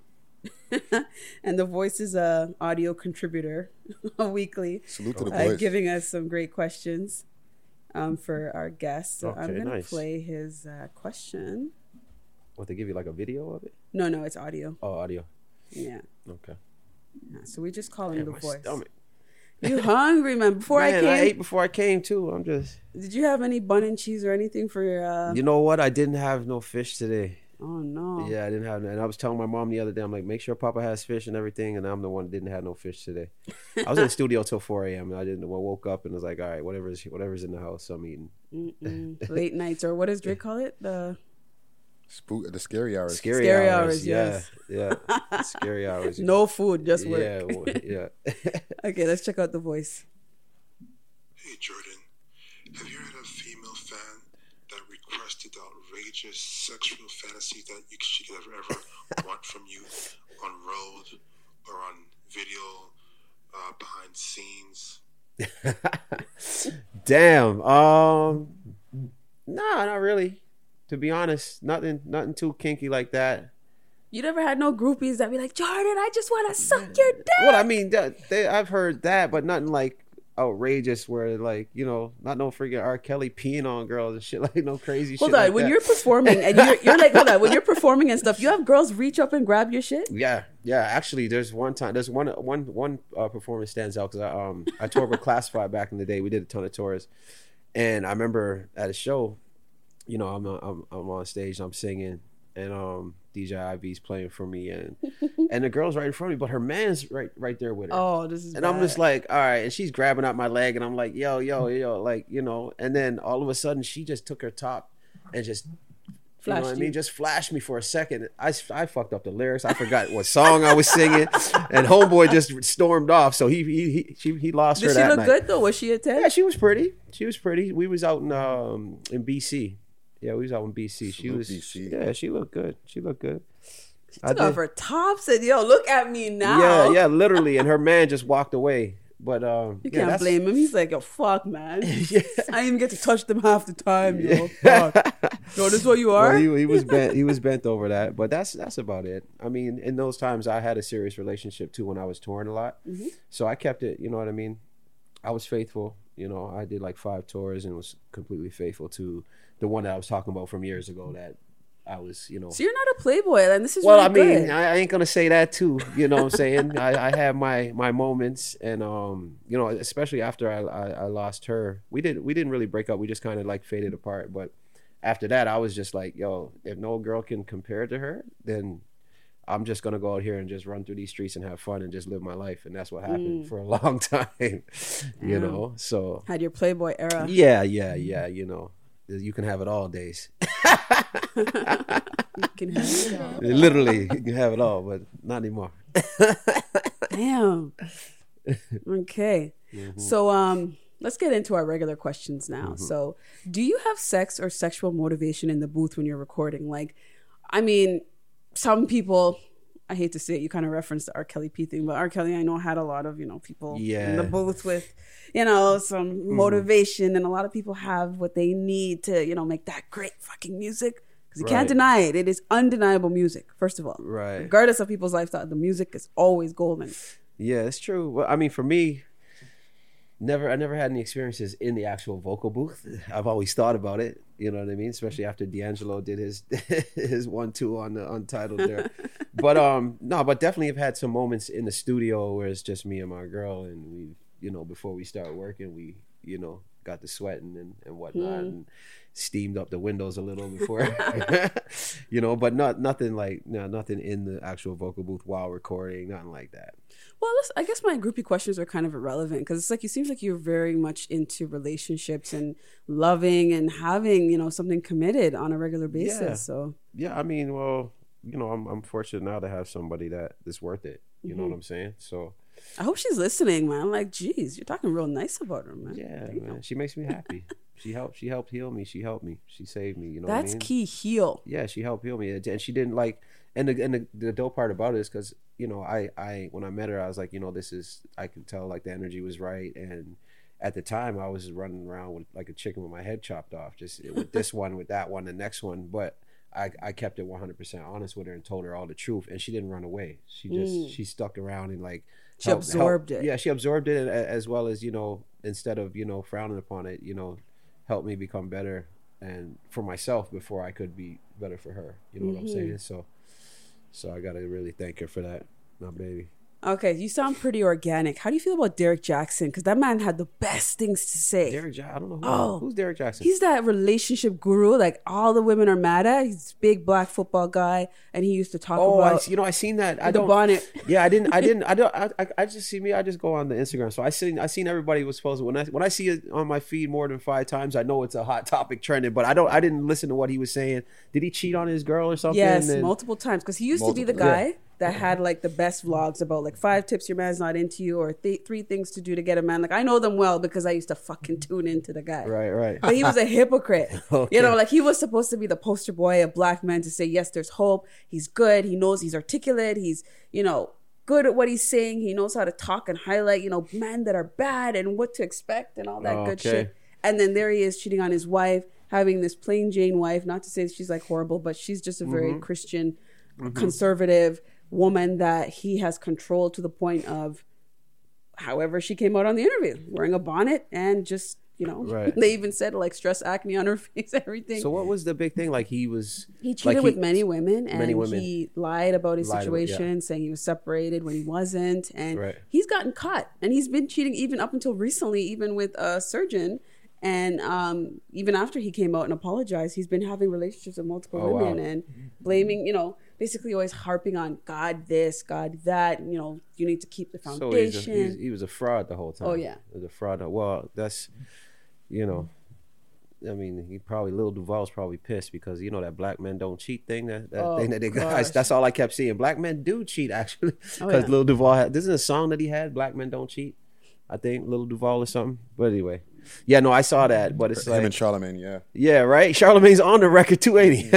And The Voice is a audio contributor weekly. Salute to The uh, Voice. Giving us some great questions um, for our guests. So okay, I'm going nice. to play his uh, question. What, they give you like a video of it? No, no, it's audio. Oh, audio. Yeah. Okay. Yeah, so we just call him Damn, The my Voice. Stomach. You hungry, man? Before man, I came, I ate before I came too. I'm just. Did you have any bun and cheese or anything for your? Uh... You know what? I didn't have no fish today. Oh no. Yeah, I didn't have. And I was telling my mom the other day, I'm like, make sure Papa has fish and everything, and I'm the one that didn't have no fish today. I was in the studio till four a.m. and I didn't. Well, woke up and was like, all right, whatever's whatever's in the house, I'm eating. Late nights, or what does Drake call it? The Spook, the scary hours. Scary, scary hours, hours yes. Yeah, yeah. Scary hours. No food, just work. Yeah, well, yeah. Okay, let's check out The Voice. Hey Jordan, have you had a female fan that requested outrageous sexual fantasies that you, she could ever ever want from you on road or on video, uh, behind scenes? Damn. Um, no, not really. To To be honest, nothing, nothing too kinky like that. You never had no groupies that be like, Jordan, I just want to suck your dick. Well, I mean, that, they, I've heard that, but nothing like outrageous where like, you know, not no freaking R. Kelly peeing on girls and shit, like no crazy hold shit. on, like when that. you're performing and you're, you're like, hold on, when you're performing and stuff, you have girls reach up and grab your shit? Yeah, yeah. Actually, there's one time, there's one, one, one uh, performance stands out because I, um, I toured with Classified back in the day. We did a ton of tours, and I remember at a show, you know, I'm, I'm, I'm on stage, I'm singing, and um, D J I V's playing for me, and and the girl's right in front of me, but her man's right, right there with her. Oh, this is. And bad. I'm just like, all right, and she's grabbing out my leg, and I'm like, yo, yo, yo, like, you know, and then all of a sudden she just took her top and just. You know what I mean? Just flashed me for a second. I, I fucked up the lyrics. I forgot what song I was singing, and homeboy just stormed off. So he he he she, he lost Did her she that look night. good though? Was she a ten? Yeah, she was pretty. She was pretty. We was out in um in B C. Yeah, we was out in B C. She Salute was B C. Yeah, she looked good. She looked good. She took off her tops and yo, look at me now. Yeah, yeah, literally. And her man just walked away. But um, You yeah, can't that's- blame him. He's like, yo, fuck, man. Yeah. I didn't even get to touch them half the time, yo. Fuck. Yo, this is what you are? Well, he, he was bent. He was bent over that, but that's that's about it. I mean, in those times, I had a serious relationship too when I was touring a lot, Mm-hmm. so I kept it. You know what I mean? I was faithful. You know, I did like five tours and was completely faithful to the one that I was talking about from years ago. That I was, you know. So you're not a playboy, and this is Well, really I mean, good. I, I ain't gonna say that too. You know what I'm saying? I, I have my my moments, and um, you know, especially after I, I I lost her, we did we didn't really break up. We just kind of like faded apart. But after that, I was just like, yo, if no girl can compare to her, then I'm just gonna go out here and just run through these streets and have fun and just live my life. And that's what happened Mm. for a long time. You Damn. know, so Had your playboy era. yeah, yeah, yeah. You know, you can have it all days. You can have it all. Literally, you can have it all, but not anymore. Damn. Okay. Mm-hmm. So um let's get into our regular questions now. Mm-hmm. So do you have sex or sexual motivation in the booth when you're recording? Like, I mean, some people, I hate to say it, you kind of referenced the R. Kelly P thing, but R. Kelly, I know, had a lot of, you know, people in the Yeah. booth with, you know, some motivation, and a lot of people have what they need to, you know, make that great fucking music. Because you can't Right. deny it. It is undeniable music, first of all. Right. Regardless of people's lifestyle, the music is always golden. Yeah, it's true. Well, I mean, for me, never I never had any experiences in the actual vocal booth. I've always thought about it. You know what I mean? Especially after D'Angelo did his his one two on the Untitled there. But um, no, but definitely have had some moments in the studio where it's just me and my girl, and we, you know, before we start working, we, you know, got the sweating and and whatnot, and steamed up the windows a little before, you know. But not nothing like no nothing in the actual vocal booth while recording, nothing like that. Well, let's, I guess my groupie questions are kind of irrelevant because it's like it seems like you're very much into relationships and loving and having, you know, something committed on a regular basis. Yeah. So Yeah, I mean, well, you know, I'm I'm fortunate now to have somebody that is worth it. You know what I'm saying? So I hope she's listening, man. I'm like, geez, you're talking real nice about her, man. yeah, Damn. man, she makes me happy. She helped. She helped heal me. She helped me. She saved me. You know That's what I mean? key. Heal. Yeah, she helped heal me, and she didn't like. And the and the, the dope part about it is because you know I I when I met her I was like, you know, this is, I could tell like the energy was right, and at the time I was running around with like a chicken with my head chopped off, just with this one, with that one, the next one, but I I kept it one hundred percent honest with her and told her all the truth, and she didn't run away. She just Mm. she stuck around and like She helped- absorbed helped- it. Yeah, she absorbed it, a- as well as, you know, instead of, you know, frowning upon it, you know, helped me become better and for myself before I could be better for her. You know what I'm Mhm. saying? So so I gotta really thank her for that, my baby. Okay, you sound pretty organic. How do you feel about Derek Jackson? Because that man had the best things to say. Derek Jackson, I don't know who, Oh. who's Derek Jackson. He's that relationship guru, like all the women are mad at. He's a big black football guy, and he used to talk Oh, I, about you know, I seen that. I the don't. bonnet. Yeah, I didn't. I didn't. I don't. I, I, I just see me. I just go on the Instagram. So I seen. I seen everybody was supposed to. When I when I see it on my feed more than five times, I know it's a hot topic trending. But I don't. I didn't listen to what he was saying. Did he cheat on his girl or something? Yes, And- multiple times. Because he used to be the Multiple, guy yeah. that had like the best vlogs about like five tips your man's not into you, or th- three things to do to get a man. Like I know them well because I used to fucking tune into the guy. Right. Right. But he was a hypocrite. Okay. You know, like he was supposed to be the poster boy of black men to say, yes, there's hope. He's good. He knows he's articulate. He's, you know, good at what he's saying. He knows how to talk and highlight, you know, men that are bad and what to expect and all that good Okay. shit. And then there he is cheating on his wife. having this plain Jane wife. Not to say she's like horrible, but she's just a very Mm-hmm. Christian, conservative woman that he has controlled to the point of, however she came out on the interview, wearing a bonnet and just, you know, Right. they even said like stress acne on her face, everything. So what was the big thing? Like he was He cheated like with he- many women, and many women. he lied about his Lied about- yeah. situation, saying he was separated when he wasn't, and Right. he's gotten caught, and he's been cheating even up until recently, even with a surgeon, and um, even after he came out and apologized, he's been having relationships with multiple Oh, wow. women and blaming, you know, basically always harping on God this, God that, you know, you need to keep the So he's a, foundation. he's, he was a fraud the whole time. Oh, yeah. He was a fraud. Well, that's, you know, I mean, he probably, Lil Duval's probably pissed because, you know, that black men don't cheat thing. That, that Oh, thing that they gosh. guys, that's all I kept seeing. Black men do cheat, actually. Because Oh, yeah. Lil Duval had, this is a song that he had, Black Men Don't Cheat. I think, Lil Duval or something. But anyway. Yeah, no, I saw that. But it's Him like, and Charlamagne, yeah. yeah, right? Charlamagne's on the record too, ain't he?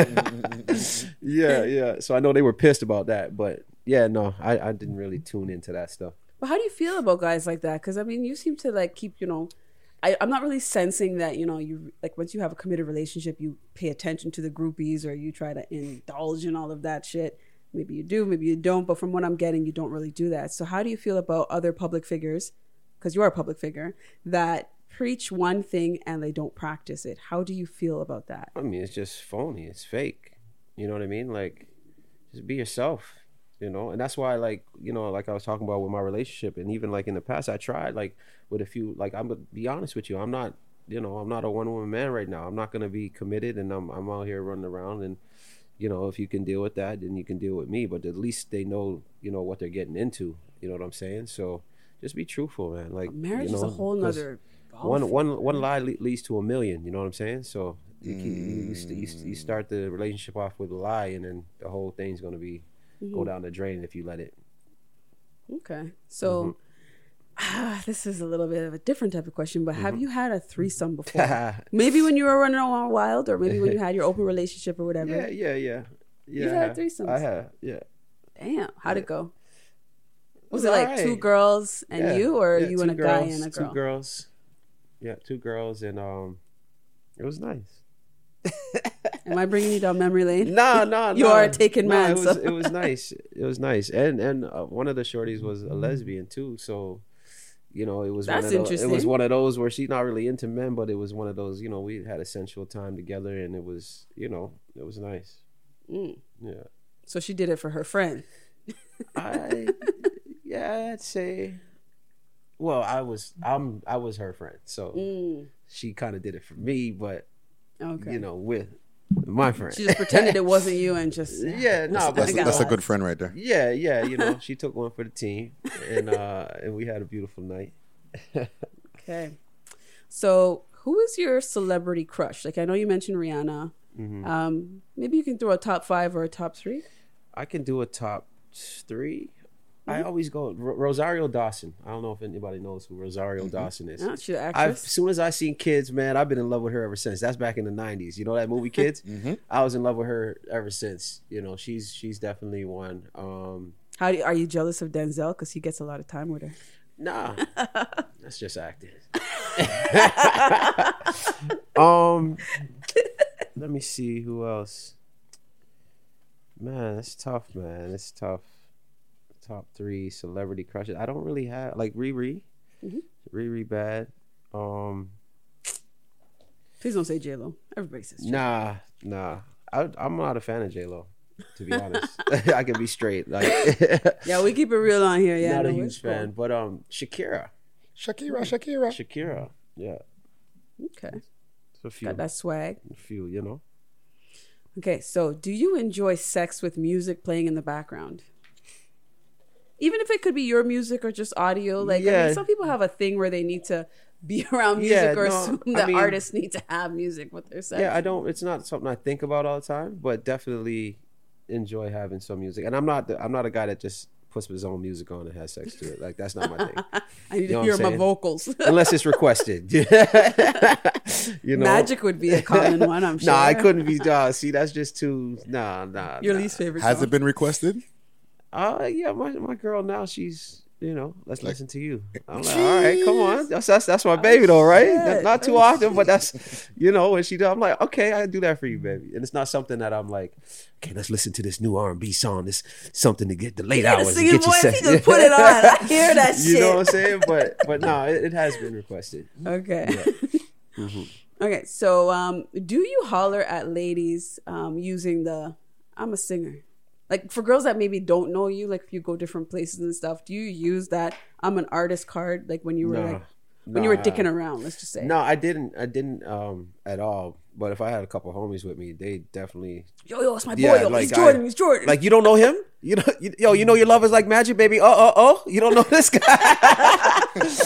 yeah, yeah. So I know they were pissed about that. But yeah, no, I, I didn't really tune into that stuff. But how do you feel about guys like that? Because I mean, you seem to like keep, you know, I, I'm not really sensing that, you know, you like once you have a committed relationship, you pay attention to the groupies or you try to indulge in all of that shit. Maybe you do, maybe you don't. But from what I'm getting, you don't really do that. So how do you feel about other public figures, because you are a public figure, that preach one thing and they don't practice it? How do you feel about that? I mean, it's just phony. It's fake. You know what I mean? Like, just be yourself, you know? And that's why, like, you know, like I was talking about with my relationship, and even, like, in the past, I tried, like, with a few, like, I'm gonna be honest with you. I'm not, you know, I'm not a one-woman man right now. I'm not going to be committed, and I'm, I'm out here running around, and, you know, if you can deal with that, then you can deal with me. But at least they know, you know, what they're getting into. You know what I'm saying? So just be truthful, man. Like, Marriage you is a know, whole 'cause nother one one one lie le- leads to a million. You know what I'm saying? So you, keep, you, you, st- you, st- you start the relationship off with a lie, and then the whole thing's gonna be go down the drain if you let it. Okay. So ah, this is a little bit of a different type of question, but have you had a threesome before? Maybe when you were running around wild, or maybe when you had your open relationship or whatever. Yeah, yeah, yeah. Yeah, You've I had have. threesomes? I have. Yeah. Damn, how'd it go? Was It it was like two alright. girls and Yeah, you, or yeah, you two and a guy girls, and a girl? Two girls. Yeah, two girls, and um, it was nice. Am I bringing you down memory lane? No, no, You no. are a taken no, man, It was, so- it was nice. It was nice, and and uh, one of the shorties was a lesbian too. So, you know, it was That's one of those, it was interesting. one of those where she's not really into men, but it was one of those. You know, we had a sensual time together, and it was, you know, it was nice. Mm. Yeah, So she did it for her friend. I yeah, I'd say. Well, I was I'm I was her friend, so Mm. she kind of did it for me, but Okay. you know, with my friend. She just pretended it wasn't you and just Yeah, no, but That's, I got that's a lost. good friend right there. yeah, yeah, you know, she took one for the team, and uh, and we had a beautiful night. Okay. So, who is your celebrity crush? Like, I know you mentioned Rihanna. Mm-hmm. Um, maybe you can throw a top five or a top three. I can do a top three. I Mm-hmm. always go Ro- Rosario Dawson. I don't know if anybody knows who Rosario Dawson is. Yeah, she's an I've, actress. as soon as I seen Kids, man, I've been in love with her ever since. That's back in the nineties. You know that movie Kids? Mm-hmm. I was in love with her ever since. You know, she's she's definitely one. Um, How do you, are you jealous of Denzel? Because he gets a lot of time with her. nah, that's just acting. um, let me see who else. Man, it's tough, man. It's tough. Top three celebrity crushes. I don't really have like Riri. Mhm. Riri bad. Um, Please don't say J Lo. Everybody says J Lo. nah, nah. I, I'm not a fan of J Lo, to be honest. I can be straight. Like, Yeah, we keep it real on here. Yeah, not a no, huge it's cool. fan, but um, Shakira, Shakira, Shakira. Shakira, yeah, Okay, it's a few, got that swag. a few, you know. Okay, so do you enjoy sex with music playing in the background? Even if it could be your music or just audio, like I Yeah. mean, some people have a thing where they need to be around music Yeah, or no, assume I that mean- artists need to have music with their sex. Yeah, I don't. It's not something I think about all the time, but definitely enjoy having some music. And I'm not. The, I'm not a guy that just puts his own music on and has sex to it. Like that's not my thing, I need You know to what hear I'm my saying? vocals. unless it's requested. you know, Magic would be a common one, I'm sure. Nah, I couldn't be. Uh, see, that's just too. Nah, nah. Your nah. least favorite Has song. it been requested? Uh, yeah, my my girl now. She's you know, let's Like- listen to you. I'm like, all right, come on. That's that's, that's my baby though, right? shit. Not, not too Oh, often, but that's, you know, when she do, I'm like, okay, I do that for you, baby. And it's not something that I'm like, okay, let's listen to this new R and B song. This something to get the late Yeah, the hours and singing get you voice, set. he just put it on. I hear that You shit. know what I'm saying? But but no, it, it has been requested. Okay. Mm-hmm. Okay. So, um, do you holler at ladies um, using the "I'm a singer"? Like for girls that maybe don't know you, like if you go different places and stuff, do you use that "I'm an artist" card? Like when you were No. like when you were Nah. dicking around, let's just say. No, I didn't. I didn't um at all. But if I had a couple homies with me, they definitely Yo, yo, it's my boy. Yeah, yo, like he's Jordan. I- he's Jordan. like you don't know him. You know, you, yo, you know your love is like magic, baby. Oh, oh, oh, you don't know this guy.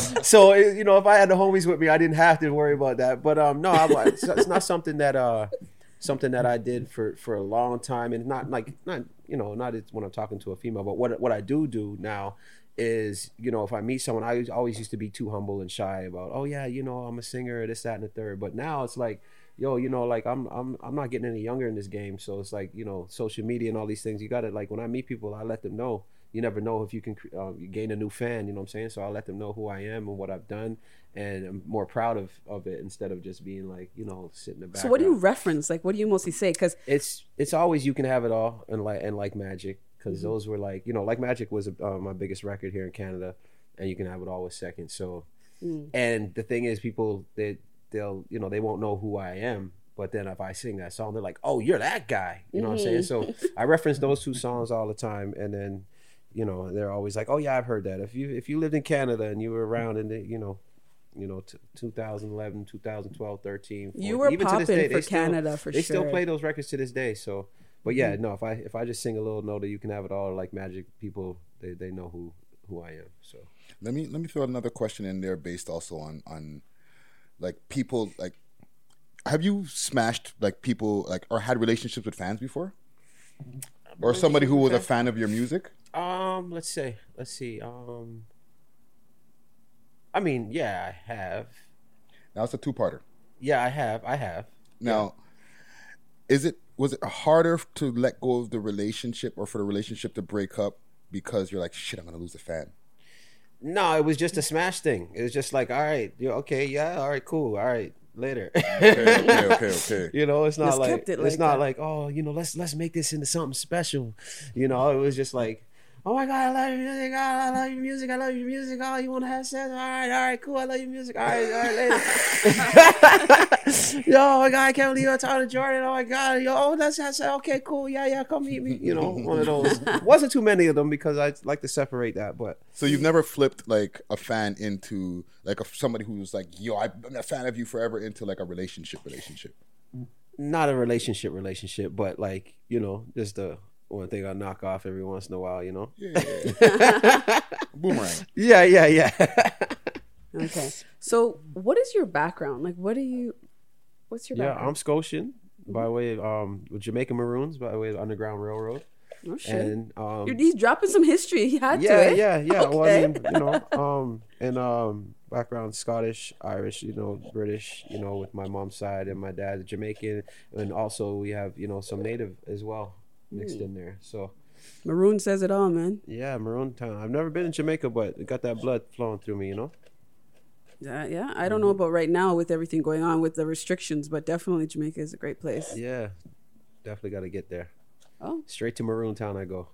So you know, if I had the homies with me, I didn't have to worry about that. But um, no, I, it's, it's not something that uh, something that I did for for a long time, and not like not you know not when I'm talking to a female. But what what I do do now is, you know, if I meet someone, I always used to be too humble and shy about, oh yeah, you know, I'm a singer, this, that, and the third. But now it's like, yo, you know, like I'm I'm I'm not getting any younger in this game. So it's like, you know, social media and all these things, you gotta, like, when I meet people, I let them know. You never know if you can uh, gain a new fan, you know what I'm saying? So I let them know who I am and what I've done, and I'm more proud of, of it instead of just being like, you know, sitting in the background. So what do you reference? Like, what do you mostly say? Because It's it's always You Can Have It All and like and Like Magic, because those were like, you know, Like Magic was uh, my biggest record here in Canada, and You Can Have It All was second. So, and the thing is, people they they'll you know they won't know who I am, but then if I sing that song, they're like, oh, you're that guy. You know what I'm saying? So I reference those two songs all the time, and then, you know, they're always like, oh yeah, I've heard that. If you if you lived in Canada and you were around in the, you know, you know, t- two thousand eleven, two thousand twelve, thirteen, you fourteen, were even to this popping day, for they still- Canada for they sure. still play those records to this day. So, but yeah, no, if I if I just sing a little note that You Can Have It All, Like Magic, people they, they know who who I am. So Let me let me throw another question in there based also on on like people like have you smashed like people like or had relationships with fans before? Or somebody who was a fan of your music? um, let's say let's see. Um, I mean, yeah, I have. Now it's a two parter. Yeah, I have. I have. Now, is it was it harder to let go of the relationship or for the relationship to break up because you're like, shit, I'm gonna lose a fan? No, it was just a smash thing. It was just like, all right, you okay, yeah, all right, cool, all right, later. Okay, okay, okay, okay. You know, it's not Just like kept it it's like not that. like, oh, you know, let's let's make this into something special. You know, it was just like, oh my God, I love your music. Oh, I love your music. I love your music. Oh, you want to have sex? All right, all right, cool. I love your music. All right, all right, later. Yo, oh my God, I can't believe you're talking to Jordan. Oh my God, yo, oh, let's have sex. Okay, cool. Yeah, yeah, come meet me. You know, one of those. Wasn't too many of them because I like to separate that, but. So you've never flipped like a fan into like a, somebody who was like, yo, I've been a fan of you forever into like a relationship relationship. Not a relationship relationship, but like, you know, just the one thing I knock off every once in a while, you know? Yeah, yeah, yeah. Boomerang. Yeah, yeah, yeah. Okay. So what is your background? Like, what do you? What's your Yeah, background? I'm Scotian by way of um with Jamaica Maroons by way of Underground Railroad. Oh shit. And um You're, he's dropping some history. He had yeah, to. eh? yeah, yeah. Well, I Okay. mean, you know, um and um background Scottish, Irish, you know, British, you know, with my mom's side, and my dad Jamaican, and also we have, you know, some native as well mixed Hmm. in there. So Maroon says it all, man. yeah, Maroon Town. I've never been in Jamaica, but it got that blood flowing through me, you know? Yeah, yeah. I don't know about right now with everything going on with the restrictions, but definitely Jamaica is a great place. Yeah. Definitely got to get there. Oh. Straight to Maroon Town I go.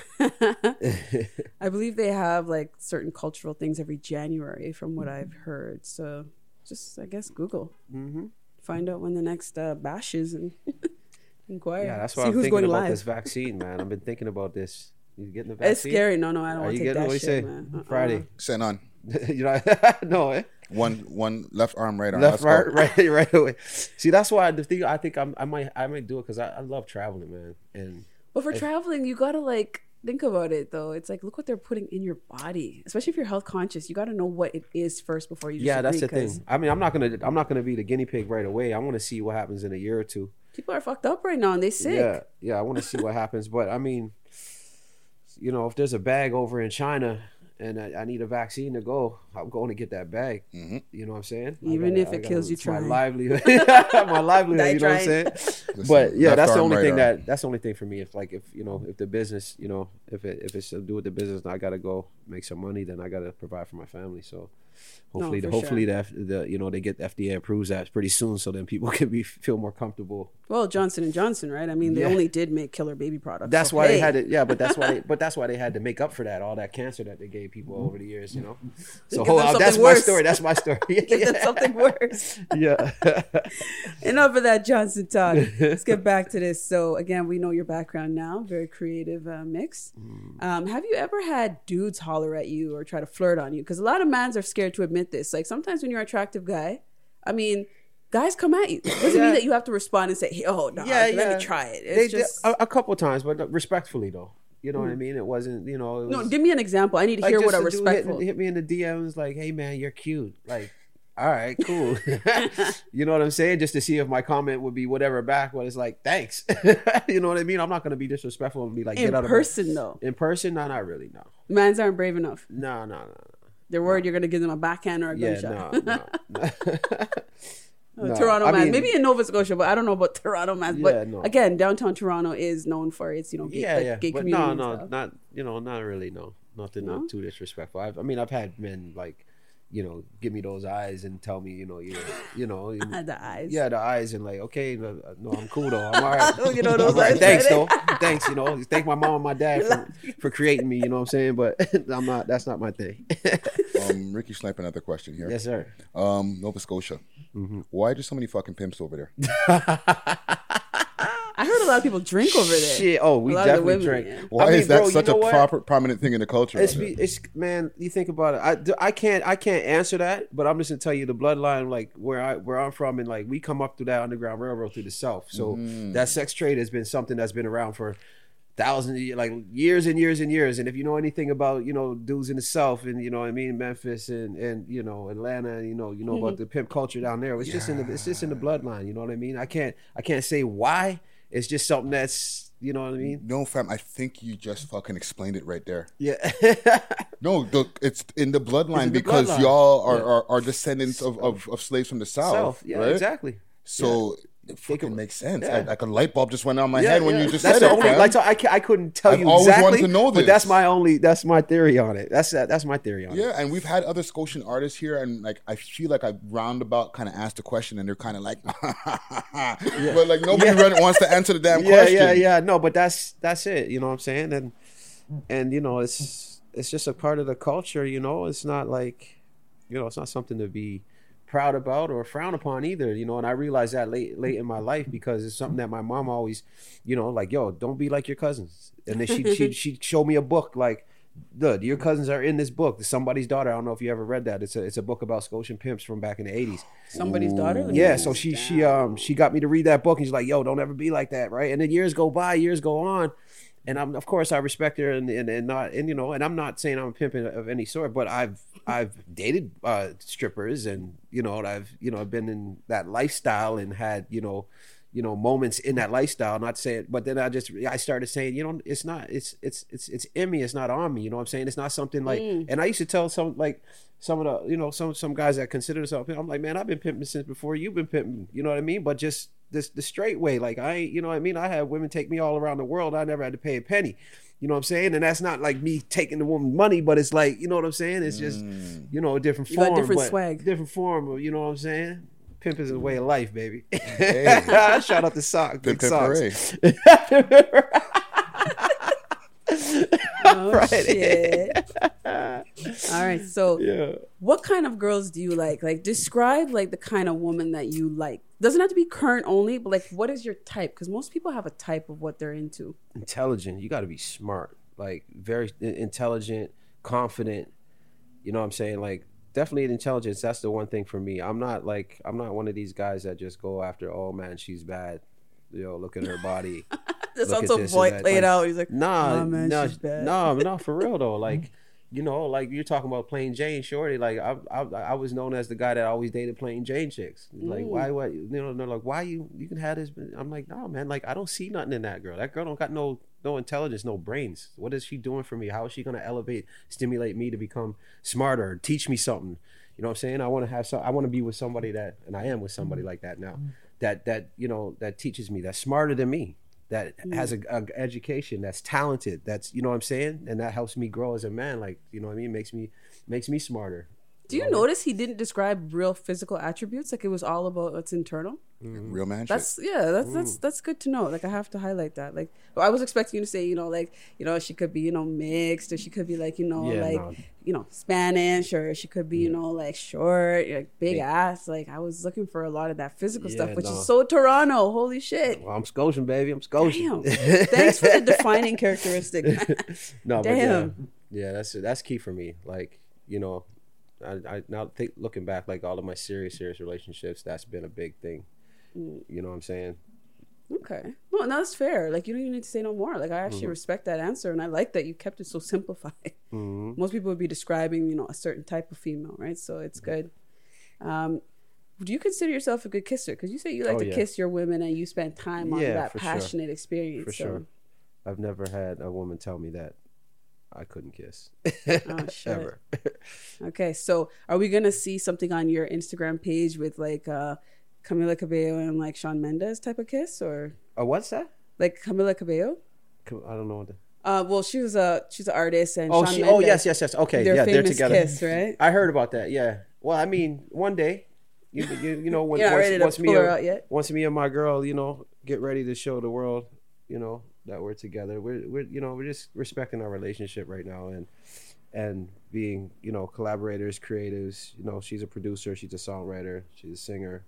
I believe they have like certain cultural things every January, from what I've heard. So just, I guess, Google. Mm-hmm. Find out when the next uh, bash is and inquire. Yeah, that's See why I'm who's thinking going about live. this vaccine, man. I've been thinking about this. You getting the It's vaccine? scary. No, no, I don't Are want you to take getting that it? What shit, you say? man. Uh-uh. Friday. Send on. you know, no, eh? One one left arm, right arm. Left, Let's right, go. right, right away. See, that's why the thing I think I'm, I might, I might do it because I, I love traveling, man. And But for traveling, you gotta like think about it though. It's like, look what they're putting in your body. Especially if you're health conscious, you gotta know what it is first before you. Just yeah, that's the agree, thing. 'cause I mean, I'm not gonna, I'm not gonna be the guinea pig right away. I want to see what happens in a year or two. People are fucked up right now and they sick. Yeah, yeah, I want to see what happens. But I mean, you know, if there's a bag over in China and I, I need a vaccine to go, I'm going to get that bag. Mm-hmm. You know what I'm saying? Even I gotta- if I it gotta- kills you it's my trying. livelihood. my livelihood. Die You know what I'm trying. saying? Listen, But yeah, left that's the arm, only right thing arm. that that's the only thing for me. If like if you know if the business, you know, if it if it's to do with the business, I gotta go. make some money, then I gotta provide for my family. So hopefully, No, the, for hopefully sure. the, F- the you know they get the F D A approves that pretty soon, so then people can be feel more comfortable. Well, Johnson and Johnson, right? I mean, they Yeah. only did make killer baby products. That's so why hey. they had it. Yeah, but that's why. They, but that's why they had to make up for that, all that cancer that they gave people over the years. You know. So Give hold them on, that's something my worse. story. That's my story. Give them something worse. yeah. Enough of that Johnson talk. Let's get back to this. So again, we know your background now. Very creative uh, mix. Um, have you ever had dudes holler at you or try to flirt on you? Because a lot of mans are scared to admit this. Like sometimes when you're an attractive guy, I mean, guys come at you. It doesn't Yeah. mean that you have to respond and say, "Oh, no, Yeah, let yeah. me try it." They It's did just a, a couple times, but respectfully though. You know what I mean? It wasn't. You know. It was, no. Give me an example. I need to like, hear just what a a dude respectful. hit, hit me in the D Ms like, "Hey man, you're cute." Like, all right, cool. You know what I'm saying? Just to see if my comment would be whatever back. But it's like, thanks. You know what I mean? I'm not gonna be disrespectful and be like, In get out person, of though, my... In person, no, not really. No, mans aren't brave enough. no, no, no. They're worried you're going to give them a backhand or a Yeah, gunshot. no, no. Uh, No, Toronto I man, mean- maybe in Nova Scotia, but I don't know about Toronto man. Yeah, but no. again, downtown Toronto is known for its, you know, gay, yeah, like, yeah. gay But community. no, and no, stuff. not you know, not really. No, nothing No? not too disrespectful. I've, I mean, I've had men like, you know, give me those eyes and tell me, you know, you, you know, you- The eyes. yeah, the eyes and like, okay, no, no, I'm cool though. I'm all right. Oh, you know those I'm all right. eyes, Thanks right? though. Thanks, you know, thank my mom and my dad for, for creating me. You know what I'm saying? But I'm not. That's not my thing. Um, Ricky Schleip, another question here. Yes, sir. Um, Nova Scotia. Mm-hmm. Why are there so many fucking pimps over there? I heard a lot of people drink over there. Shit. Oh, we A lot of the definitely women, drink. yeah. Why I mean, is that bro, you such know a what? proper prominent thing in the culture? It's, out be, there? it's man. You think about it. I, I can't I can't answer that, but I'm just gonna tell you the bloodline, like where I where I'm from, and like we come up through that Underground Railroad through the South. So Mm. that sex trade has been something that's been around for thousands, of, ye- like years and years and years. And if you know anything about you know dudes in the South, and you know what I mean Memphis and and you know Atlanta, and, you know you know about the pimp culture down there. It's just in the it's just in the bloodline. You know what I mean? I can't I can't say why. It's just something that's you know what I mean. No, fam. I think you just fucking explained it right there. Yeah. No, the, it's in the bloodline in the because bloodline. y'all are, Yeah. are, are descendants of, of, of slaves from the South. South. Yeah. right? Exactly. So it Think fucking of- makes sense. yeah. I, like a light bulb just went on my Yeah, head when yeah. you just that's said the it. only, fam. like, so I, ca- I couldn't tell I've you always exactly, wanted to know but that's this. my only that's my theory on it. That's that, that's my theory on it. Yeah, and we've had other Scotian artists here, and like I feel like I roundabout kind of asked a question, and they're kind of like, but like nobody Yeah. really wants to answer the damn Yeah, question. yeah, yeah. No, but that's that's it. You know what I'm saying? And and you know it's it's just a part of the culture. You know, it's not like you know it's not something to be proud about or frown upon either, you know, and I realized that late late in my life because it's something that my mom always, you know, like, yo, don't be like your cousins. And then she she she showed me a book like, look, your cousins are in this book. Somebody's Daughter. I don't know if you ever read that. It's a it's a book about Scotian pimps from back in the eighties. Somebody's daughter. Let me Yeah, write so this she down. she um she got me to read that book and she's like, yo, don't ever be like that, right? And then years go by, years go on. And I'm, of course, I respect her, and, and and not, and you know, and I'm not saying I'm a pimp of any sort, but I've I've dated uh, strippers, and you know, and I've you know, I've been in that lifestyle and had you know, you know, moments in that lifestyle. Not saying, but then I just I started saying, you know, it's not, it's it's it's it's in me, it's not on me. You know what I'm saying? It's not something like. Mm. And I used to tell some like some of the you know some some guys that consider themselves, I'm like, man, I've been pimping since before you've been pimping. You know what I mean? But just this the straight way. Like I ain't, you know what I mean? I had women take me all around the world. I never had to pay a penny. You know what I'm saying? And that's not like me taking the woman money, but it's like, you know what I'm saying? It's just, you know, a different You form. got different but swag. Different form of, you know what I'm saying? Pimp is a way of life, baby. Hey. Shout out to Socks. Big Pimp Socks. Oh, Right. shit. All right. So, Yeah. what kind of girls do you like? Like, describe like the kind of woman that you like. Doesn't have to be current only, but like, what is your type? Because most people have a type of what they're into. Intelligent. You got to be smart. Like, very in- intelligent, confident. You know what I'm saying? Like, definitely intelligence. That's the one thing for me. I'm not like, I'm not one of these guys that just go after, oh man, she's bad. Yo, look at her body. That Look sounds at so this and boy that. played Like, out. He's like, Nah, "Nah, man, no, she's bad." no, no, for real though. Like, you know, like you're talking about Plain Jane Shorty. Like, I, I, I was known as the guy that always dated Plain Jane chicks. Like, Mm. why, what? You know, they're like, why you, you can have this? I'm like, no, man. Like, I don't see nothing in that girl. That girl don't got no, no intelligence, no brains. What is she doing for me? How is she gonna elevate, stimulate me to become smarter, teach me something? You know what I'm saying? I want to have some. I want to be with somebody that, and I am with somebody like that now. That that you know that teaches me, that's smarter than me. that has a, a education, that's talented, that's, you know what I'm saying, and that helps me grow as a man. Like, you know what I mean, makes me makes me smarter. Do you notice he didn't describe real physical attributes? Like it was all about what's internal. Mm-hmm. Real man That's shit. yeah. That's that's that's good to know. Like I have to highlight that. Like I was expecting you to say, you know, like you know, she could be, you know, mixed, or she could be like, you know, Yeah, like no. you know, Spanish, or she could be, you know, like short, like big ass. Like I was looking for a lot of that physical Yeah, stuff, which no. is so Toronto. Holy shit! Well, I'm Scotian, baby. I'm Scotian. Damn. Thanks for the defining characteristic. No, Damn. but yeah, yeah, that's that's key for me. Like, you know, I, I now think looking back, like all of my serious, serious relationships, that's been a big thing. Mm. You know what I'm saying? Okay. No, no, that's fair. Like you don't even need to say no more. Like I actually Mm-hmm. respect that answer, and I like that you kept it so simplified. Mm-hmm. Most people would be describing, you know, a certain type of female, right? So it's good. Um, do you consider yourself a good kisser? Because you say you like Oh, to yeah. kiss your women, and you spend time on Yeah, that for sure. passionate experience. For so. sure. I've never had a woman tell me that I couldn't kiss. Oh shit. Ever. Okay, so are we gonna see something on your Instagram page with like uh, Camila Cabello and like Shawn Mendes type of kiss, or Oh, what's that? like Camila Cabello? Come- I don't know what the... Uh, well, she was a she's an artist, and Oh, Shawn she, Mendes, oh, yes, yes, yes. Okay, their yeah, they're famous together. kiss, right? I heard about that. Yeah. Well, I mean, one day, you you, you know, when You're not once, ready to once me pull her and, out yet? once me and my girl, you know, get ready to show the world, you know, that we're together. We're we're you know we're just respecting our relationship right now, and and being, you know, collaborators, creatives. You know, she's a producer, she's a songwriter, she's a singer,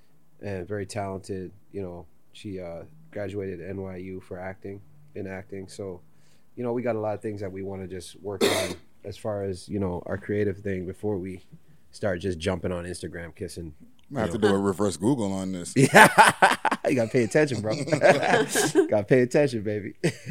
and very talented. You know, she uh, graduated at N Y U for acting in acting. So, you know, we got a lot of things that we want to just work on as far as, you know, our creative thing before we start just jumping on Instagram kissing. I have to do a reverse Google on this. Yeah, you gotta pay attention, bro. Gotta pay attention, baby.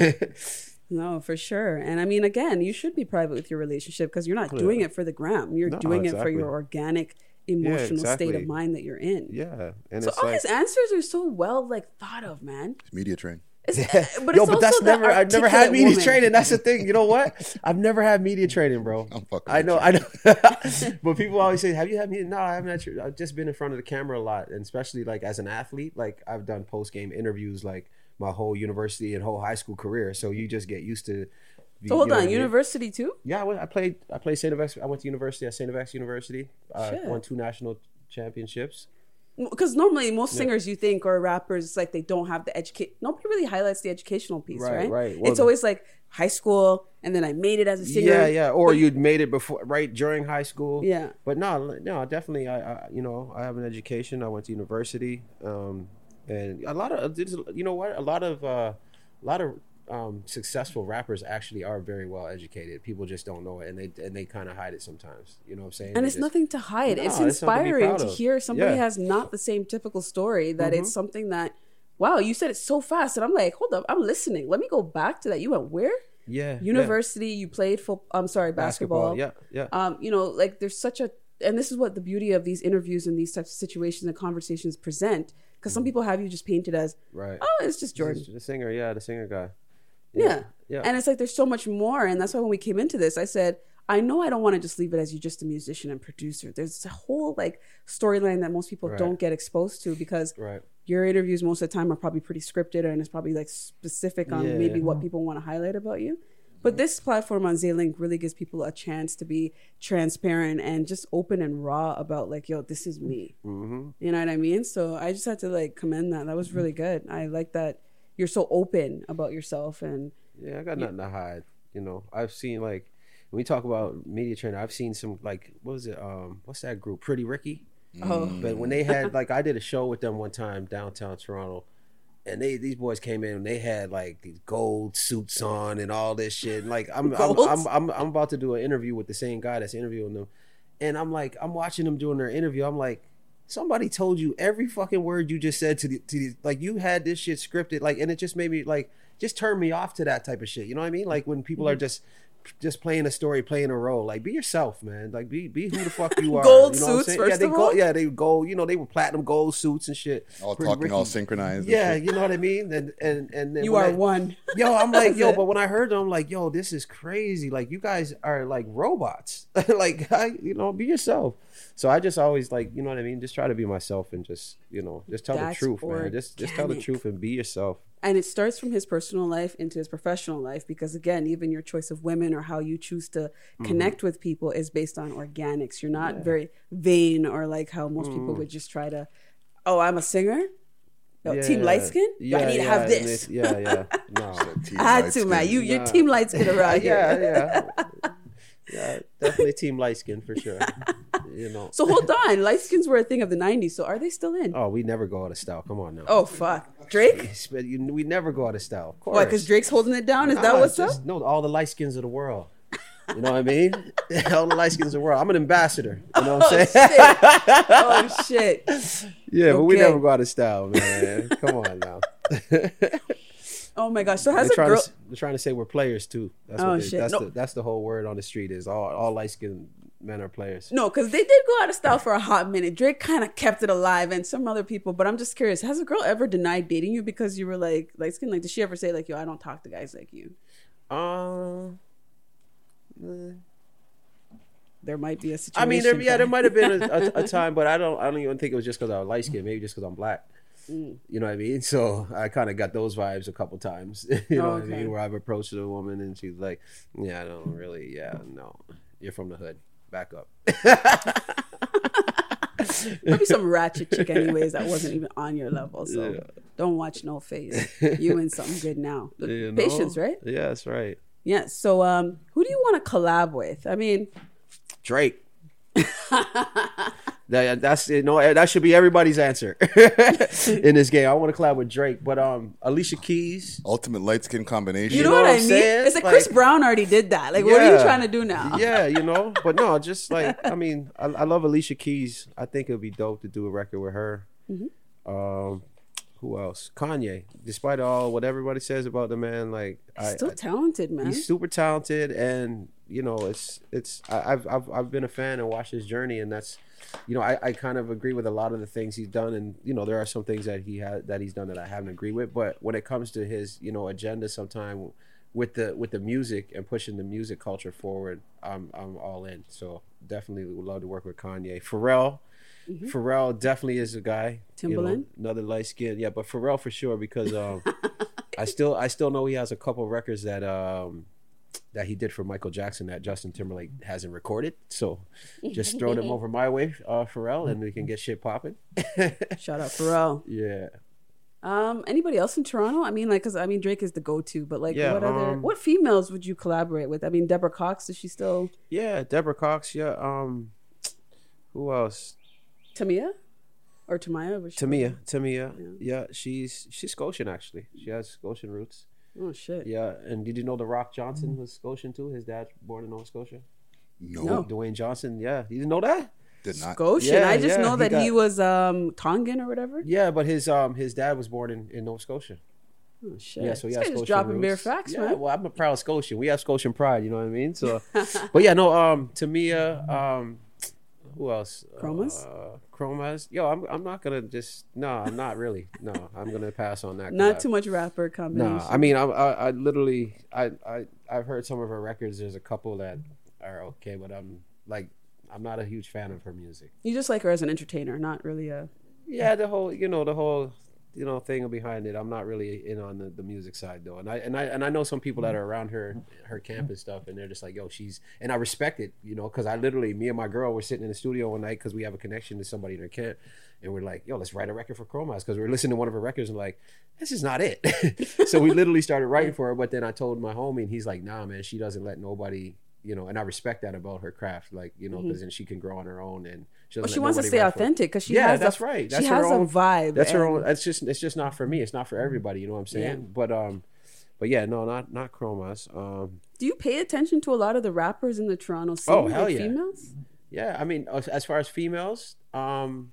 No, for sure. And I mean, again, you should be private with your relationship because you're not doing it for the gram. You're No, doing it for exactly. your organic emotional state exactly. of mind that you're in. Yeah, and So it's all like, his answers are so well like thought of, man. It's media train. It's, but yo, it's but that's also that never. I've never had articulate media woman. training. That's the thing. You know what? I've never had media training, bro. I'm fucking I with know. you. I know. But people always say, "Have you had media?" No, I haven't. Had, I've just been in front of the camera a lot, and especially like as an athlete, like I've done post game interviews like my whole university and whole high school career. So you just get used to. So hold you know on, what I mean? university too? Yeah, I, went, I played. I played Saint X. I went to university at Saint X University. Uh, Shit. won two national championships. Because normally most singers you think or rappers, it's like they don't have the educate. Nobody really highlights the educational piece, Right, right? right. Well, it's always like high school, and then I made it as a singer. Yeah, yeah. Or you'd made it before, right during high school. Yeah. But no, no, definitely. I, I, you know, I have an education. I went to university, um, and a lot of, you know what, a lot of, uh, a lot of um, successful rappers actually are very well educated. People just don't know it, and they and they kind of hide it sometimes. You know what I'm saying? And They it's just- nothing to hide. No, it's it's something to be inspiring proud to of. hear somebody Yeah. has not the same typical story, that it's something that, wow, you said it so fast. And I'm like, hold up, I'm listening. Let me go back to that. You went where? Yeah. University, you played football. I'm sorry, basketball. Yeah, yeah. Um, you know, like there's such a, and this is what the beauty of these interviews and these types of situations and conversations present. Because some people have you just painted as, Right. oh, it's just Jordan. The singer, yeah, the singer guy. Yeah. Yeah. And it's like there's so much more. And that's why when we came into this, I said, I know I don't want to just leave it as you just a musician and producer. There's a whole like storyline that most people Right. don't get exposed to because Right. your interviews most of the time are probably pretty scripted and it's probably like specific on Yeah. maybe what people want to highlight about you. But this platform on Z-Link really gives people a chance to be transparent and just open and raw about like, yo, this is me. Mm-hmm. You know what I mean? So I just had to like commend that. That was really good. I like that you're so open about yourself and Yeah, I got nothing to hide. You know, I've seen like when we talk about media training, I've seen some like what was it? Um, what's that group? Pretty Ricky. oh But when they had like I did a show with them one time downtown Toronto, and they these boys came in and they had like these gold suits on and all this shit. And, like I'm I'm, Gold? I'm I'm I'm about to do an interview with the same guy that's interviewing them, and I'm like I'm watching them doing their interview. I'm like, somebody told you every fucking word you just said to the to the, like you had this shit scripted, like, and it just made me like just turned me off to that type of shit. You know what I mean? Like when people are just just playing a story, playing a role. Like be yourself, man. Like be be who the fuck you are. Gold you know what I'm suits, saying? first yeah, they of gold, all? yeah, they gold. You know, they were platinum gold suits and shit. All Pretty talking, all Ricky. synchronized. and Yeah, shit. you know what I mean. And and and then you when are I- one. Yo, I'm like, That's yo, it. but when I heard them, I'm like, yo, this is crazy. Like, you guys are like robots. Like, I, you know, be yourself. So I just always like, you know what I mean? Just try to be myself and just, you know, just tell That's the truth, man. Just just tell the organic. truth and be yourself. And it starts from his personal life into his professional life because, again, even your choice of women or how you choose to mm-hmm. connect with people is based on organics. You're not yeah. very vain or like how most mm. people would just try to, oh, I'm a singer? No, yeah, team light skin? Yeah, I need yeah, to have this. Yeah, yeah. No. I had to, man. You, you're nah. team light skin around here. Yeah, yeah. Yeah, definitely team light skin for sure. You know. So hold on, light skins were a thing of the nineties. So are they still in? Oh, we never go out of style. Come on now. Oh fuck, Drake. We never go out of style. Of course. Why? Because Drake's holding it down. Is nah, that what's just, up? No, all the light skins of the world. You know what I mean? All the light skins of the world. I'm an ambassador. You know what I'm oh, saying? Shit. Oh shit. Yeah, okay. but we never go out of style, man. Come on now. Oh my gosh! So has they're a girl? To, they're trying to say we're players too. That's oh what they, shit! That's no. the that's the whole word on the street is all all light skinned men are players. No, because they did go out of style for a hot minute. Drake kind of kept it alive, and some other people. But I'm just curious: has a girl ever denied dating you because you were like light skinned? Like, did she ever say like, "Yo, I don't talk to guys like you"? Um. Uh, there might be a situation. I mean, there, yeah, there might have been a, a, a time, but I don't. I don't even think it was just because I was light skinned. Maybe just because I'm black. Mm. You know what I mean? So I kind of got those vibes a couple times. You know oh, okay. what I mean? Where I've approached a woman and she's like, "Yeah, I don't really. Yeah, no, you're from the hood. Back up." Maybe some ratchet chick, anyways, that wasn't even on your level. So yeah. don't watch no face. You in something good now. You know? Patience, right? Yeah, that's right. Yeah. So, um, who do you want to collab with? I mean, Drake. that, that's you know that should be everybody's answer in this game. I want to collab with Drake, but um, Alicia Keys, ultimate light skin combination. You know, you know what, what I mean? Saying? It's like, like Chris Brown already did that. Like, yeah, what are you trying to do now? Yeah, you know, but no, just like I mean, I, I love Alicia Keys. I think it would be dope to do a record with her. Mm-hmm. Um, who else? Kanye. Despite all what everybody says about the man, like he's I, still I, talented, man. He's super talented, and you know, it's it's. I, I've I've I've been a fan and watched his journey, and that's, you know, I, I kind of agree with a lot of the things he's done, and you know, there are some things that he had that he's done that I haven't agreed with. But when it comes to his, you know, agenda, sometime with the with the music and pushing the music culture forward, I'm I'm all in. So definitely would love to work with Kanye. Pharrell. Mm-hmm. Pharrell definitely is a guy. Timbaland, you know, another light skin, yeah, but Pharrell for sure because um, I still I still know he has a couple records that um that he did for Michael Jackson that Justin Timberlake hasn't recorded. So just throw them over my way, uh, Pharrell, and we can get shit popping. Shout out Pharrell. Yeah. Um, anybody else in Toronto? I mean, like, cause I mean, Drake is the go-to, but like, yeah, what um, other, what females would you collaborate with? I mean, Deborah Cox, is she still? Yeah, Deborah Cox. Yeah. Um, who else? Tamia, or Tamaya? Tamia, Tamia. Yeah. yeah, she's she's Scotian actually. She has Scotian roots. Oh shit. Yeah, and did you know The Rock Johnson was Scotian too? His dad born in Nova Scotia. No. no. Dwayne Johnson. Yeah, you didn't know that? Did not. Scotian. Yeah, I just yeah, know that he, got, he was um Tongan or whatever. Yeah, but his um his dad was born in, in Nova Scotia. Oh shit. Yeah, so he has Scotian dropping roots. bare facts, yeah, man. Well, I'm a proud Scotian. We have Scotian pride. You know what I mean? So, but yeah, no. Um, Tamia. Um, who else? Chromas. Uh, Chromas. Yo, I'm I'm not gonna just no. I'm not really. No, I'm gonna pass on that. Not collab. too much rapper combination. No, I mean, I, I I literally I I I've heard some of her records. There's a couple that are okay, but I'm like I'm not a huge fan of her music. You just like her as an entertainer, not really a. Yeah, the whole you know the whole. you know thing behind it. I'm not really in on the, the music side though, and I and I and I know some people that are around her her camp and stuff, and they're just like, yo, she's, and I respect it, you know, because I literally, me and my girl were sitting in the studio one night because we have a connection to somebody in her camp, and we're like, yo, let's write a record for Chromas, because we were listening to one of her records and like, this is not it. So we literally started writing for her, but then I told my homie, and he's like, nah, man, she doesn't let nobody, you know, and I respect that about her craft, like, you know, because mm-hmm. then she can grow on her own, and she, well, she wants to stay authentic because she yeah, has that's a, right. That's she her has own a vibe. That's her own. It's just it's just not for me. It's not for everybody. You know what I'm saying? Yeah. But um, but yeah, no, not not Chromas. Um, do you pay attention to a lot of the rappers in the Toronto scene? Oh hell like yeah, females. Yeah, I mean, as far as females, um,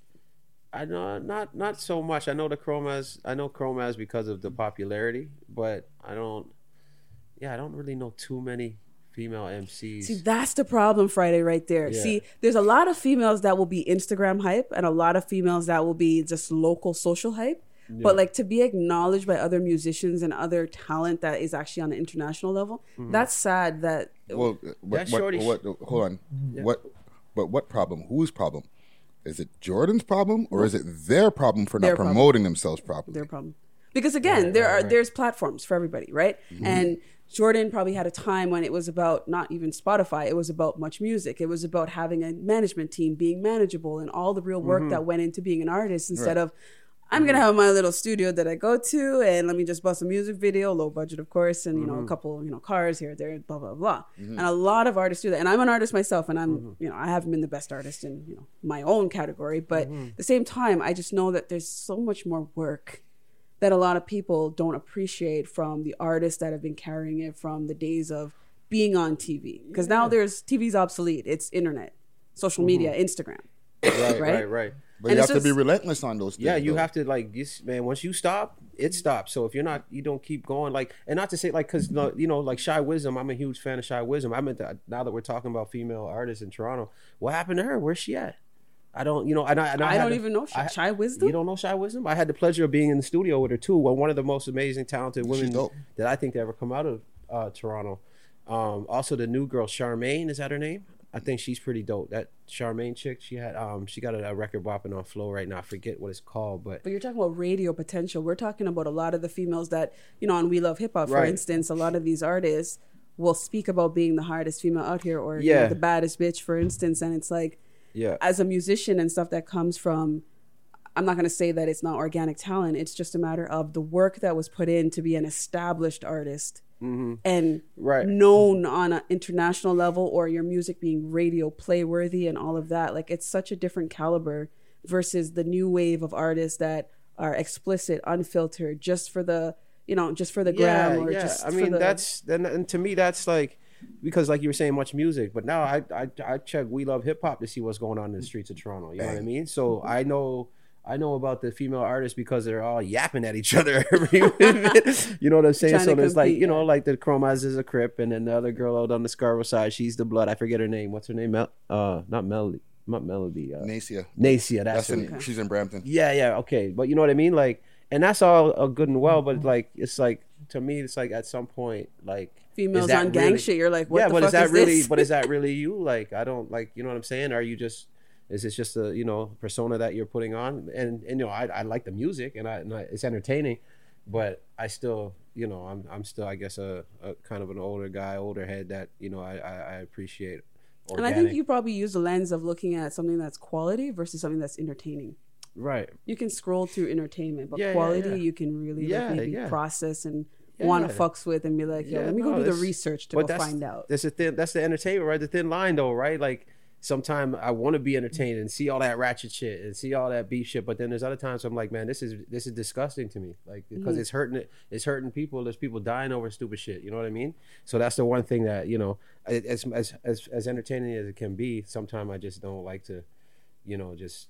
I know not not so much. I know the Chromas. I know Chromas because of the popularity, but I don't. Yeah, I don't really know too many female M Cs. See, that's the problem, Friday, right there. Yeah. See, there's a lot of females that will be Instagram hype and a lot of females that will be just local social hype. Yeah. But like to be acknowledged by other musicians and other talent that is actually on an international level, mm-hmm. that's sad that... Well, what, what, what, what, hold on. Yeah. What? But what problem? Whose problem? Is it Jordan's problem or is it their problem for not their promoting problem. themselves properly? Their problem. Because again, Right, there right, are right. there's platforms for everybody, right? Mm-hmm. And Jordan probably had a time when it was about not even Spotify, it was about Much Music. It was about having a management team, being manageable, and all the real work that went into being an artist instead of I'm gonna have my little studio that I go to and let me just bust a music video, low budget of course, and you know, a couple, you know, cars here, there, blah, blah, blah. And a lot of artists do that. And I'm an artist myself, and I'm, you know, I haven't been the best artist in, you know, my own category, but at the same time, I just know that there's so much more work that a lot of people don't appreciate from the artists that have been carrying it from the days of being on T V. Because now there's T V's obsolete. It's internet, social media, Instagram. Right, Right? right, right. But And you it's have to be just- relentless on those things. Yeah, you though. have to like this, man. Once you stop, it stops. So if you're not, you don't keep going. Like, and not to say like, cause you know, like Shy Wisdom. I'm a huge fan of Shy Wisdom. I meant to, now that we're talking about female artists in Toronto, what happened to her? Where's she at? I don't, you know, and I, and I, I had don't the- even know Shy, I- Shy Wisdom. You don't know Shy Wisdom? I had the pleasure of being in the studio with her too. Well, one of the most amazing, talented women dope. that I think to ever come out of uh, Toronto. Um, also, the new girl Charmaine, is that her name? I think she's pretty dope. That Charmaine chick, she had, um, she got a, a record bopping on Flow right now. I forget what it's called, but But you're talking about radio potential. We're talking about a lot of the females that, you know, on We Love Hip Hop, for Right. instance, a lot of these artists will speak about being the hardest female out here or you Yeah. know, the baddest bitch, for instance. And it's like, yeah, as a musician and stuff that comes from, I'm not going to say that it's not organic talent. It's just a matter of the work that was put in to be an established artist and Right. known on an international level, or your music being radio play worthy and all of that. Like, it's such a different caliber versus the new wave of artists that are explicit, unfiltered, just for the, you know, just for the gram or just I for mean, the, that's then, and to me, that's like because, like you were saying, Much Music. But now I I, I check We Love Hip Hop to see what's going on in the streets of Toronto. You know what I mean? So I know. I know about the female artists because they're all yapping at each other. every minute. You know what I'm saying? Trying So to there's like, compete, you know, yeah. like the Chromas is a Crip, and then the other girl out on the Scarborough side, she's the Blood. I forget her name. What's her name? Mel- uh, not Melody. Not Melody. Uh, Nacia. Nacia. That's, That's her in, name. she's in Brampton. Yeah, yeah, okay. But you know what I mean? Like, and that's all uh, good and well, but like, it's like, to me, it's like at some point, like, females is that on gang really- shit. You're like, what yeah, the but fuck is that is really, this? but is that really you? Like, I don't, like, you know what I'm saying? Are you just, is this just a, you know, persona that you're putting on? And, and you know, I, I like the music and, I, and I, it's entertaining, but I still, you know, I'm, I'm still, I guess, a, a kind of an older guy, older head that, you know, I, I, I appreciate. And Organic. I think you probably use the lens of looking at something that's quality versus something that's entertaining. Right. You can scroll through entertainment, but Yeah, yeah, quality yeah. you can really Yeah, like maybe yeah. process and Yeah. want to fucks with and be like, yo, Yeah, let me no, go do the that's- research to but go that's- find out. That's the thin. That's the entertainment, right? The thin line, though, right? Like sometimes I want to be entertained and see all that ratchet shit and see all that beef shit, but then there's other times I'm like, man, this is this is disgusting to me, like because Mhm. it's hurting. It's hurting people. There's people dying over stupid shit. You know what I mean? So that's the one thing that you know, as as as as entertaining as it can be, sometimes I just don't like to, you know, just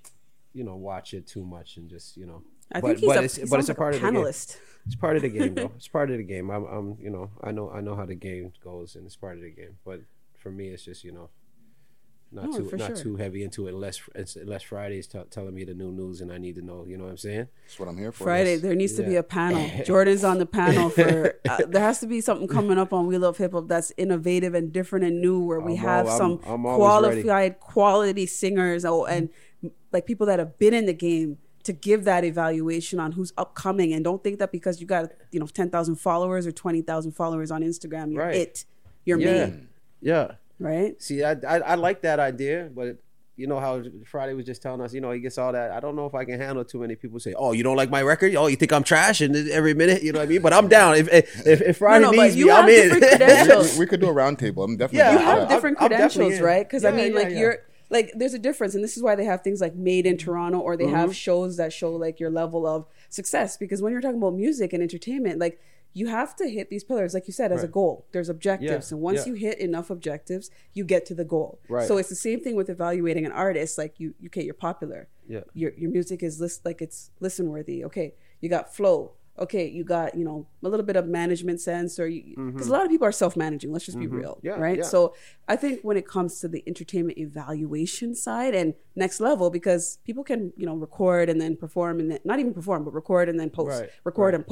you know watch it too much and just you know. I but, think he's but a, it's he but sounds it's a like part of the game. panelist. It's part of the game, bro. It's part of the game. I'm, I'm, you know, I know, I know how the game goes, and it's part of the game. But for me, it's just, you know, not No, too, for not sure. too heavy into it. Unless, unless Friday's t- telling me the new news, and I need to know. You know what I'm saying? That's what I'm here for. Friday, Yes. there needs to be Yeah. a panel. Jordan's on the panel for. Uh, there has to be something coming up on We Love Hip Hop that's innovative and different and new, where we I'm have al- some I'm- I'm always ready. qualified, quality singers, oh, and like people that have been in the game to give that evaluation on who's upcoming. And don't think that because you got you know ten thousand followers or twenty thousand followers on Instagram, you're Right. it, you're Yeah, me, yeah. right? See, I, I, I like that idea, but you know how Friday was just telling us, you know, he gets all that. I don't know if I can handle too many people say, "Oh, you don't like my record? Oh, you think I'm trash?" And every minute, you know what I mean? But I'm down. If if, if Friday No, no, but needs you me, I'm have in. different credentials. we, we could do a round table. I'm definitely. Yeah, You down for have I- that. different I'm definitely credentials, in. right? Because I Yeah, mean, yeah, like yeah. you're like, there's a difference, and this is why they have things like Made in Toronto, or they Mm-hmm. have shows that show like your level of success. Because when you're talking about music and entertainment, like you have to hit these pillars, like you said, as a Right. goal. There's objectives, Yeah, and once yeah. you hit enough objectives, you get to the goal. Right. So it's the same thing with evaluating an artist. Like you, you okay, you're popular. Yeah. Your your music is list like it's listen worthy. Okay, you got flow. Okay, you got you know a little bit of management sense, or because a lot of people are self-managing. Let's just be real, Mm-hmm. Yeah, right? yeah. So I think when it comes to the entertainment evaluation side and next level, because people can you know record and then perform and then not even perform, but record and then post, Right, record right. and post.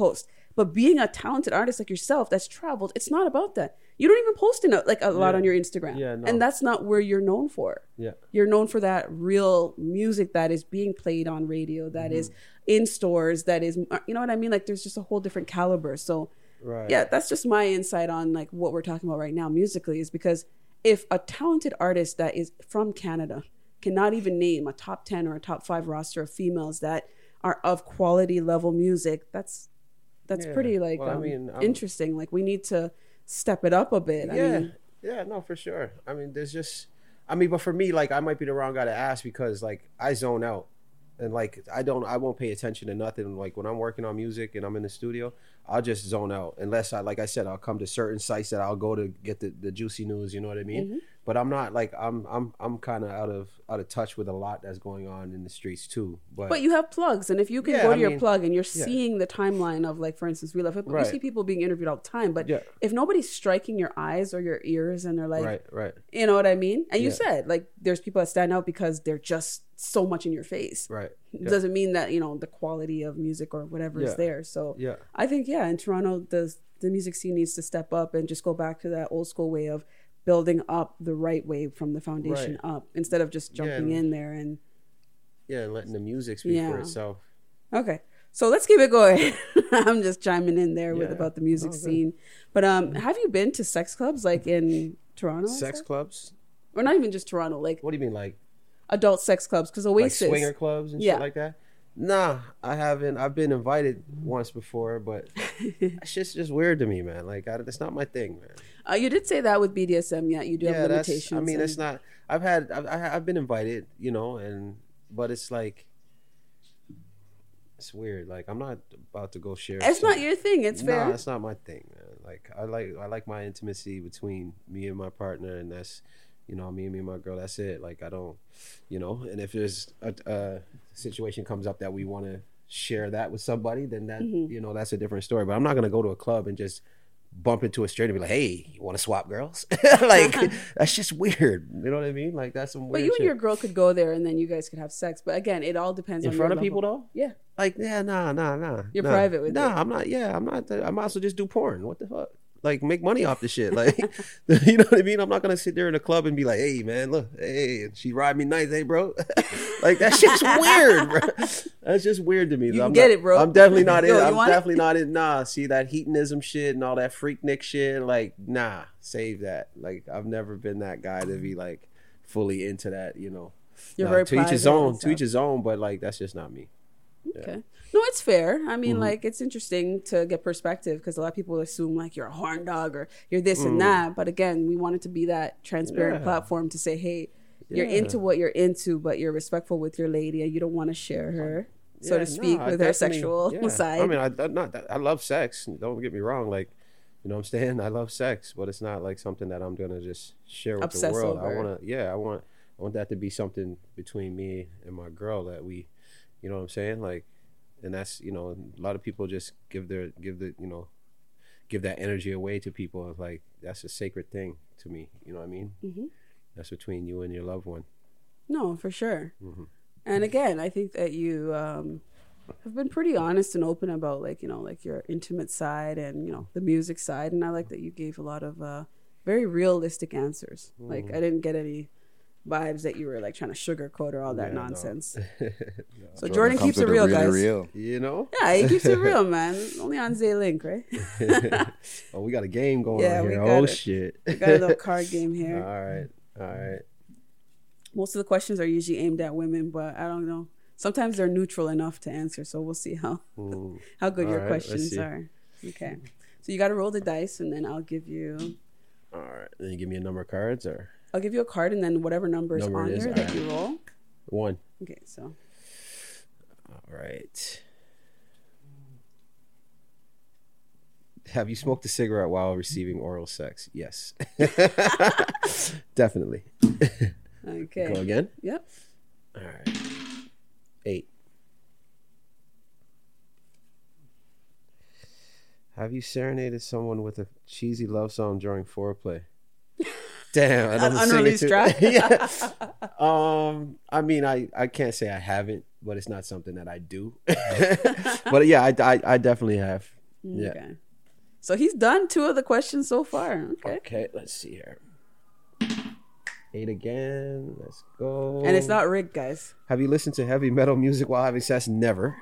But being a talented artist like yourself that's traveled, it's not about that. You don't even post enough, like a lot Yeah. on your Instagram. Yeah, no. And that's not where you're known for. Yeah. You're known for that real music that is being played on radio, that Mm-hmm. is in stores, that is, you know what I mean? Like there's just a whole different caliber. So Right. yeah, that's just my insight on like what we're talking about right now musically, is because if a talented artist that is from Canada cannot even name a top ten or a top five roster of females that are of quality level music, that's that's Yeah. pretty like Well, I um, mean, I'm- interesting. Like we need to step it up a bit. I Yeah, mean, yeah, no, for sure. I mean, there's just, I mean, but for me, like, I might be the wrong guy to ask because, like, I zone out, and like, I don't, I won't pay attention to nothing. Like when I'm working on music and I'm in the studio, I'll just zone out unless I, like I said, I'll come to certain sites that I'll go to get the, the juicy news. You know what I mean? Mm-hmm. But I'm not like I'm, I'm, I'm kind of out of out of touch with a lot that's going on in the streets too. But, but you have plugs, and if you can Yeah, go to I your mean, plug and you're yeah. seeing the timeline of like, for instance, Real Life Hip Hop, Right. you see people being interviewed all the time. But Yeah. if nobody's striking your eyes or your ears, and they're like, right, right, you know what I mean? And you Yeah. said like, there's people that stand out because they're just so much in your face. right. It Yeah. doesn't mean that, you know, the quality of music or whatever is Yeah. there. So Yeah. I think, yeah, in Toronto, the the music scene needs to step up and just go back to that old school way of building up the right way from the foundation Right. up, instead of just Yeah, jumping and- in there. And Yeah, and letting the music speak Yeah. for itself. okay, so let's keep it going. I'm just chiming in there with Yeah. about the music No, good. scene. But um, have you been to sex clubs like in Toronto? and Sex stuff? clubs? Or not even just Toronto, like What do you mean, like adult sex clubs? Because like Oasis. swinger clubs and Yeah. shit like that? Nah, I haven't. I've been invited once before, but it's just just weird to me, man. Like, I, it's not my thing, man. Uh, you did say that with B D S M, yeah, you do Yeah, have that's. limitations. I mean, and- it's not. I've had. I've, I- I've been invited, you know, and but it's like it's weird. Like, I'm not about to go share. It's some- not your thing. It's fair. Nah, it's not my thing, man. Like, I like I like my intimacy between me and my partner, and that's, you know, me and me and my girl. That's it. Like, I don't, you know. And if there's a, a situation comes up that we want to share that with somebody, then that, Mm-hmm. you know, that's a different story. But I'm not gonna go to a club and just bump into a stranger and be like, "Hey, you want to swap girls?" Like, that's just weird. You know what I mean? Like, that's some weird But you shit. and your girl could go there, and then you guys could have sex. But again, it all depends in on front your of people, level. though. Yeah, Like, yeah, nah, nah, nah. You're nah. private with nah, it. I'm not. Yeah, I'm not. I might as well just do porn. What the fuck? Like, make money off the shit. Like, you know what I mean? I'm not gonna sit there in a club and be like, "Hey, man, look, hey, she ride me nice, hey, bro." Like, that shit's weird, bro. That's just weird to me. You I'm can get not- it, bro. I'm definitely not in. Yo, you I'm want it? definitely not in. Nah, see that hedonism shit and all that freaknik shit. Like, nah, save that. Like, I've never been that guy to be like fully into that. You know, You're Nah, very to each his private and own. To stuff. each his own. But like, that's just not me. okay. No, it's fair. I mean, Mm-hmm. like, it's interesting to get perspective because a lot of people assume like you're a horn dog or you're this Mm. and that. But again, we wanted to be that transparent Yeah. platform to say, hey, you're Yeah. into what you're into, but you're respectful with your lady and you don't want to share her, so Yeah, to speak, no, I with her definitely- sexual yeah. side. I mean, I I- not I love sex. Don't get me wrong. Like, you know what I'm saying? I love sex, but it's not like something that I'm gonna just share with Obsess the world. I over. want to, yeah, I want, I want that to be something between me and my girl that we, you know what I'm saying? Like, and that's, you know, a lot of people just give their, give the, you know, give that energy away to people. Like, that's a sacred thing to me. You know what I mean? Mhm. That's between you and your loved one. No, for sure. Mm-hmm. And again, I think that you um, have been pretty honest and open about like, you know, like your intimate side and, you know, the music side. And I like that you gave a lot of uh, very realistic answers. Like, Mm-hmm. I didn't get any vibes that you were like trying to sugarcoat or all that Yeah, no. nonsense. So Jordan Jordan comes keeps with it the real, really guys. real. You know? Yeah, he keeps it real, man. Only on Z-Link, right? Oh, we got a game going Yeah, on we here. got Oh it. shit! We got a little card game all here. right, all right. Most of the questions are usually aimed at women, but I don't know. Sometimes they're neutral enough to answer, so we'll see how Mm. how good All your right, let's questions see. are. Okay. So you got to roll the dice, and then I'll give you All right. Then you give me a number of cards or I'll give you a card, and then whatever number is Number on it is, there that alright. you roll. one. Okay, so All right. Have you smoked a cigarette while receiving oral sex? Yes. Definitely. okay. Go again. Yep. All right. Eight. Have you serenaded someone with a cheesy love song during foreplay? Damn, I An don't sing it unreleased too- track? Yeah. Um, I mean, I, I can't say I haven't, but it's not something that I do. But yeah, I, I, I definitely have. Yeah. Okay. So he's done two of the questions so far. Okay. Okay, let's see here. Eight again. Let's go. And it's not rigged, guys. Have you listened to heavy metal music while having sex? Never.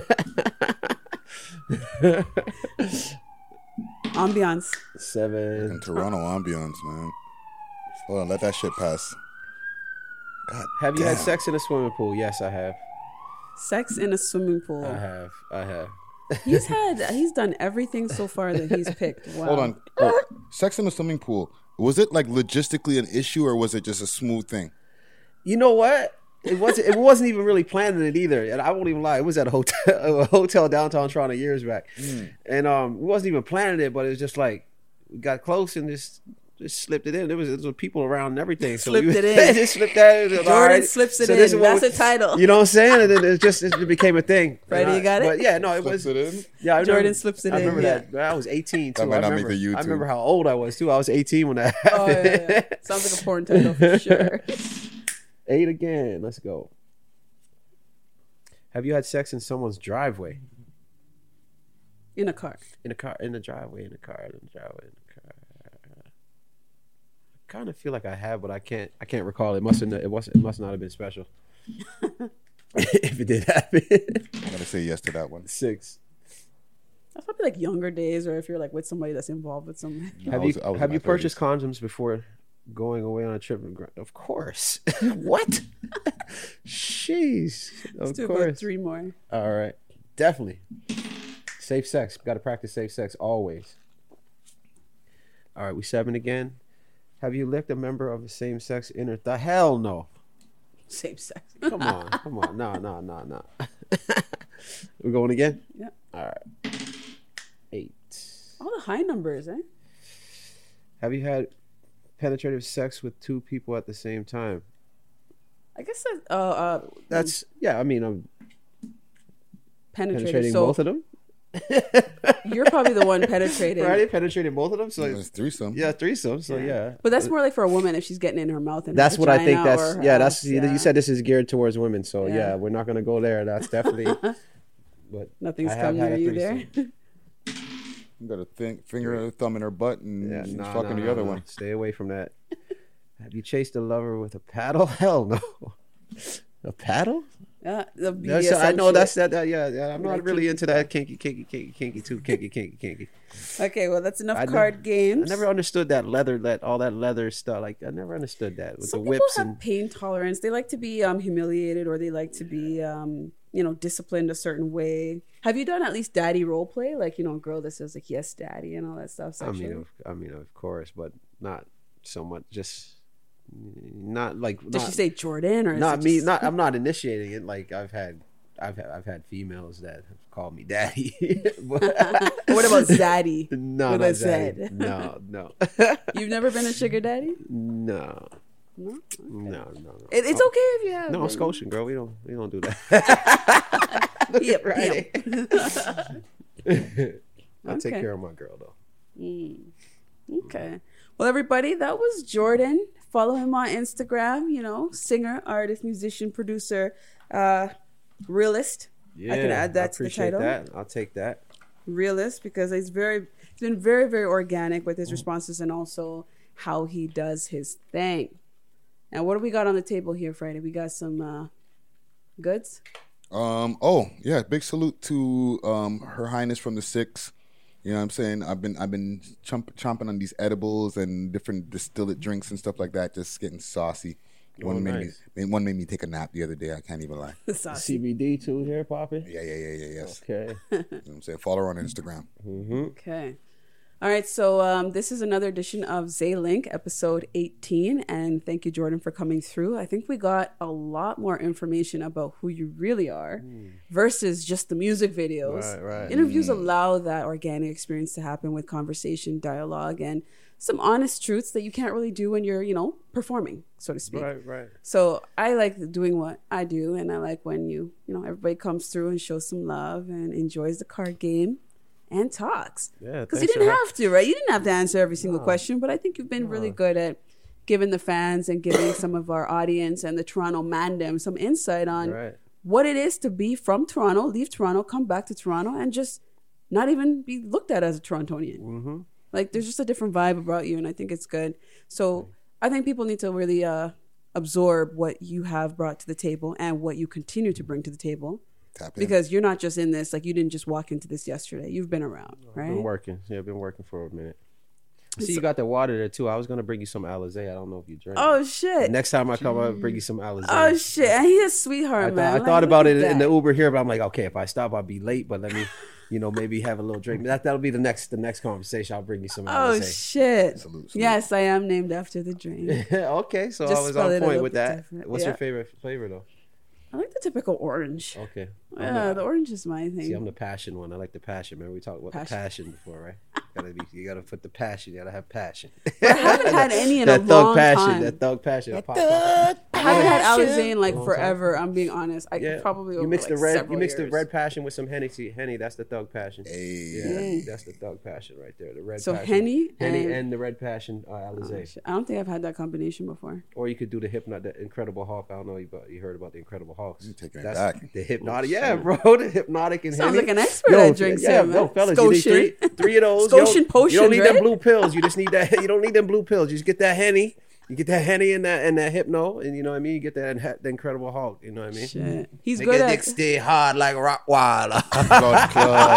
Ambiance. Seven. And Toronto ambiance, man. Hold on, let that shit pass. God Have you had damn. sex in a swimming pool? Yes, I have. Sex in a swimming pool. I have. I have. He's had. He's done everything so far that he's picked. Wow. Hold on. Oh, sex in the swimming pool. Was it like logistically an issue, or was it just a smooth thing? You know what? It wasn't. It wasn't even really planning it either. And I won't even lie. It was at a hotel, a hotel downtown Toronto years back, Mm. and um, we wasn't even planning it. But it was just like we got close and just just slipped it in. There was there was people around and everything. So Slipped we, it in. just slipped that. Jordan All right. slips it So this in. is what That's we- a title. You know what I'm saying? And then it just it became a thing. Freddie, And I- you got it? But yeah, no, it Slips was. it in? Yeah, I Jordan remember, slips it I in, remember yeah. that. I was eighteen too. That might I not remember, make the YouTube. I remember how old I was too. I was eighteen when that Oh, happened. yeah, yeah. Sounds like a porn title for sure. Eight again. Let's go. Have you had sex in someone's driveway? In a car. In a car, in the driveway, in the car, in the driveway, in the car. I kind of feel like I have, but I can't. I can't recall. It must have. It was. It must not have been special. If it did happen. I gotta say yes to that one. Six. That's probably like younger days, or if you're like with somebody that's involved with somebody. Have I was- you I was in have my you purchased condoms before going away on a trip? Of course. What? Jeez. Let's Of do about course. three more. All right. Definitely. Safe sex. Got to practice safe sex always. All right. We seven again. Have you licked a member of the same sex inner? The hell no. Same sex. Come on. Come on. No, no, no, no. We're going again? Yeah. All right. Eight. All the high numbers, eh? Have you had penetrative sex with two people at the same time? I guess that, uh, uh, That's, yeah, I mean, I'm penetrated. penetrating So both of them. you're probably the one penetrating. Right? Penetrating both of them. So, It's threesome. yeah, threesome. So, yeah. But that's more like for a woman if she's getting in her mouth. And That's her what I think. vagina That's or, yeah. uh, That's you- yeah. you said this is geared towards women, so yeah, Yeah. we're not gonna go there. That's definitely. But Nothing's I have come had near a you there. threesome. You got a think, finger and a thumb in her butt and Yeah, she's no, fucking no, the no, other no. one. Stay away from that. Have you chased a lover with a paddle? Hell no. A paddle? Yeah, the That's, B D S M I know shit. that's that. that yeah, yeah, I'm not Like really kinky, into that kinky, kinky, kinky, kinky, too kinky, kinky, kinky. Okay, well that's enough I never- card games. I never understood that leather, that all that leather stuff. Like I never understood that with Some the people whips have and. pain tolerance. They like to be um, humiliated, or they like to be, um, you know, disciplined a certain way. Have you done at least daddy role play, like you know, a girl that says like yes, daddy, and all that stuff? I Sexually? mean, of, I mean, of course, but not so much. Just not like. Did not, she say Jordan or is Not it me. just- Not. I'm not initiating it. Like I've had, I've had, I've had females that have called me daddy. But- What about zaddy? no, What not I daddy. said. No, no, You've never been a sugar daddy? no, No. no, no, no. It, it's okay if you have. No, been. Scotian girl. We don't. We don't do that. Yep, Right. yep. I take Okay. care of my girl though. Okay. Well, everybody, that was Jordan. Follow him on Instagram. You know, singer, artist, musician, producer, uh, realist. Yeah, I can add that to the appreciate title. That. I'll take that. Realist, because he's very, he's been very, very organic with his responses and also how he does his thing. And what do we got on the table here, Friday? We got some uh, goods. Um. Oh yeah. Big salute to um Her Highness from the Six. You know what I'm saying? I've been I've been chomp, chomping on these edibles and different distillate drinks and stuff like that, just getting saucy. One Oh, made nice. me one made me take a nap the other day. I can't even lie. Saucy. C B D too here, Poppy. Yeah, yeah, yeah, yeah, yes. Okay. You know what I'm saying? Follow her on Instagram. Okay. All right. So um, this is another edition of Zaylink, episode eighteen. And thank you, Jordan, for coming through. I think we got a lot more information about who you really are versus just the music videos. Right, right. Interviews allow that organic experience to happen with conversation, dialogue, and some honest truths that you can't really do when you're, you know, performing, so to speak. Right, right. So I like doing what I do, and I like when you, you know, everybody comes through and shows some love and enjoys the card game and talks. Yeah, Because you thanks for didn't ha- have to, right? You didn't have to answer every single question, but I think you've been really good at giving the fans and giving some of our audience and the Toronto Mandem some insight on Right. what it is to be from Toronto, leave Toronto, come back to Toronto, and just not even be looked at as a Torontonian. Mm-hmm. Like there's just a different vibe about you, and I think it's good. So I think people need to really uh, absorb what you have brought to the table and what you continue to bring to the table. Tap in. Because you're not just in this, like you didn't just walk into this yesterday. You've been around, right? Been working. Yeah, been working for a minute. See, you got the water there too. I was gonna bring you some Alizé. I don't know if you drink. Oh shit! Next time I come, I'll bring you some Alizé. Oh shit! And he's a sweetheart, I, th- man. I Like, thought look about at it in that. the Uber here, but I'm like, okay, if I stop, I'll be late. But let me, you know, maybe have a little drink. That that'll be the next the next conversation. I'll bring you some Oh Alizé. shit! Salute, salute. Yes, I am named after the drink. Okay, so Just I was spell on it a point little with bit that. different. What's Yeah. your favorite flavor though? I like the typical orange. Okay. Yeah, the orange is my thing. See, I'm the passion one. I like the passion. Man, we talked about Passion. the passion before, right? Gotta be, you gotta put the passion. You gotta have passion. But I haven't had any in that a thug long passion. time. That thug passion. Pop, pop, I haven't had Alizé in like Long forever. I'm being honest. I Yeah, probably you over, mix like, the red. You several mix the years. red passion with some Hennessy. Henny, that's the thug passion. Hey. Yeah, Mm. that's the thug passion right there. The red. So passion. Henny Henny and- and, the red passion uh, Oh, Alizé. shit. I don't think I've had that combination before. Or you could do the hypnot, the Incredible Hulk. I don't know you, but you heard about the Incredible Hulks. You taking it That's back. the hypnotic. Yeah, bro, the hypnotic and Sounds Henny. like an expert Yo, at drinks yeah, here, no, man. fellas, you need three, Scotian. three of those. Scotian you don't, potions, You don't need right? them blue pills. You just need that. You don't need them blue pills. You just get that Henny. You get that Henny and that and that hypno, and you know what I mean. You get that and the Incredible Hulk. You know what I mean. Shit. He's Make good your at dick stay hard like Rottweiler. Club,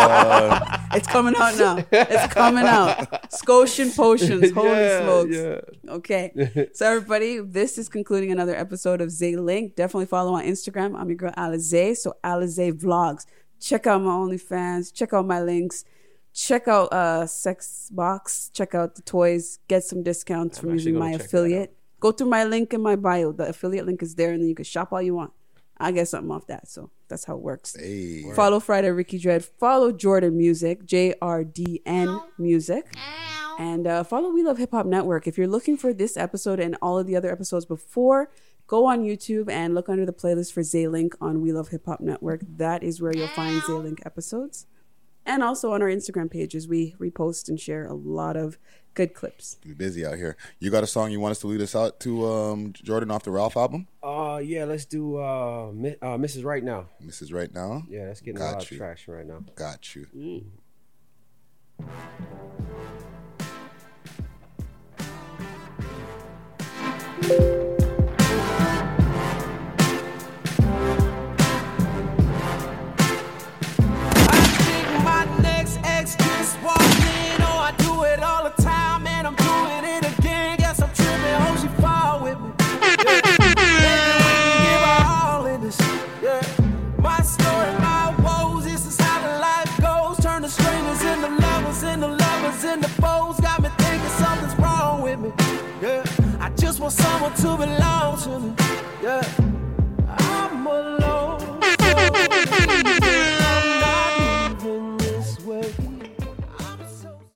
club. It's coming out now. It's coming out. Scotian potions. Holy Yeah, smokes. yeah. Okay. So everybody, this is concluding another episode of Zay Link. Definitely follow on Instagram. I'm your girl Alizé. So Alizé Vlogs. Check out my OnlyFans. Check out my links. Check out uh Sex Box. Check out the toys. Get some discounts I'm from actually using gonna my check that affiliate. Go through my link in my bio. The affiliate link is there, and then you can shop all you want. I get something off that. So that's how it works. Hey. Follow Friday Ricky Dread. Follow Jordan Music, J R D N Music. And uh, follow We Love Hip Hop Network. If you're looking for this episode and all of the other episodes before, go on YouTube and look under the playlist for Zaylink on We Love Hip Hop Network. That is where you'll find Zaylink episodes. And also on our Instagram pages, we repost and share a lot of good clips. We busy out here. You got a song you want us to lead us out to, um, Jordan, off the Ralph album? Uh, yeah, let's do uh, Mi- uh, Missus Right Now. Missus Right Now? Yeah, that's getting Got a lot of you. traction right now. Got you. Mm.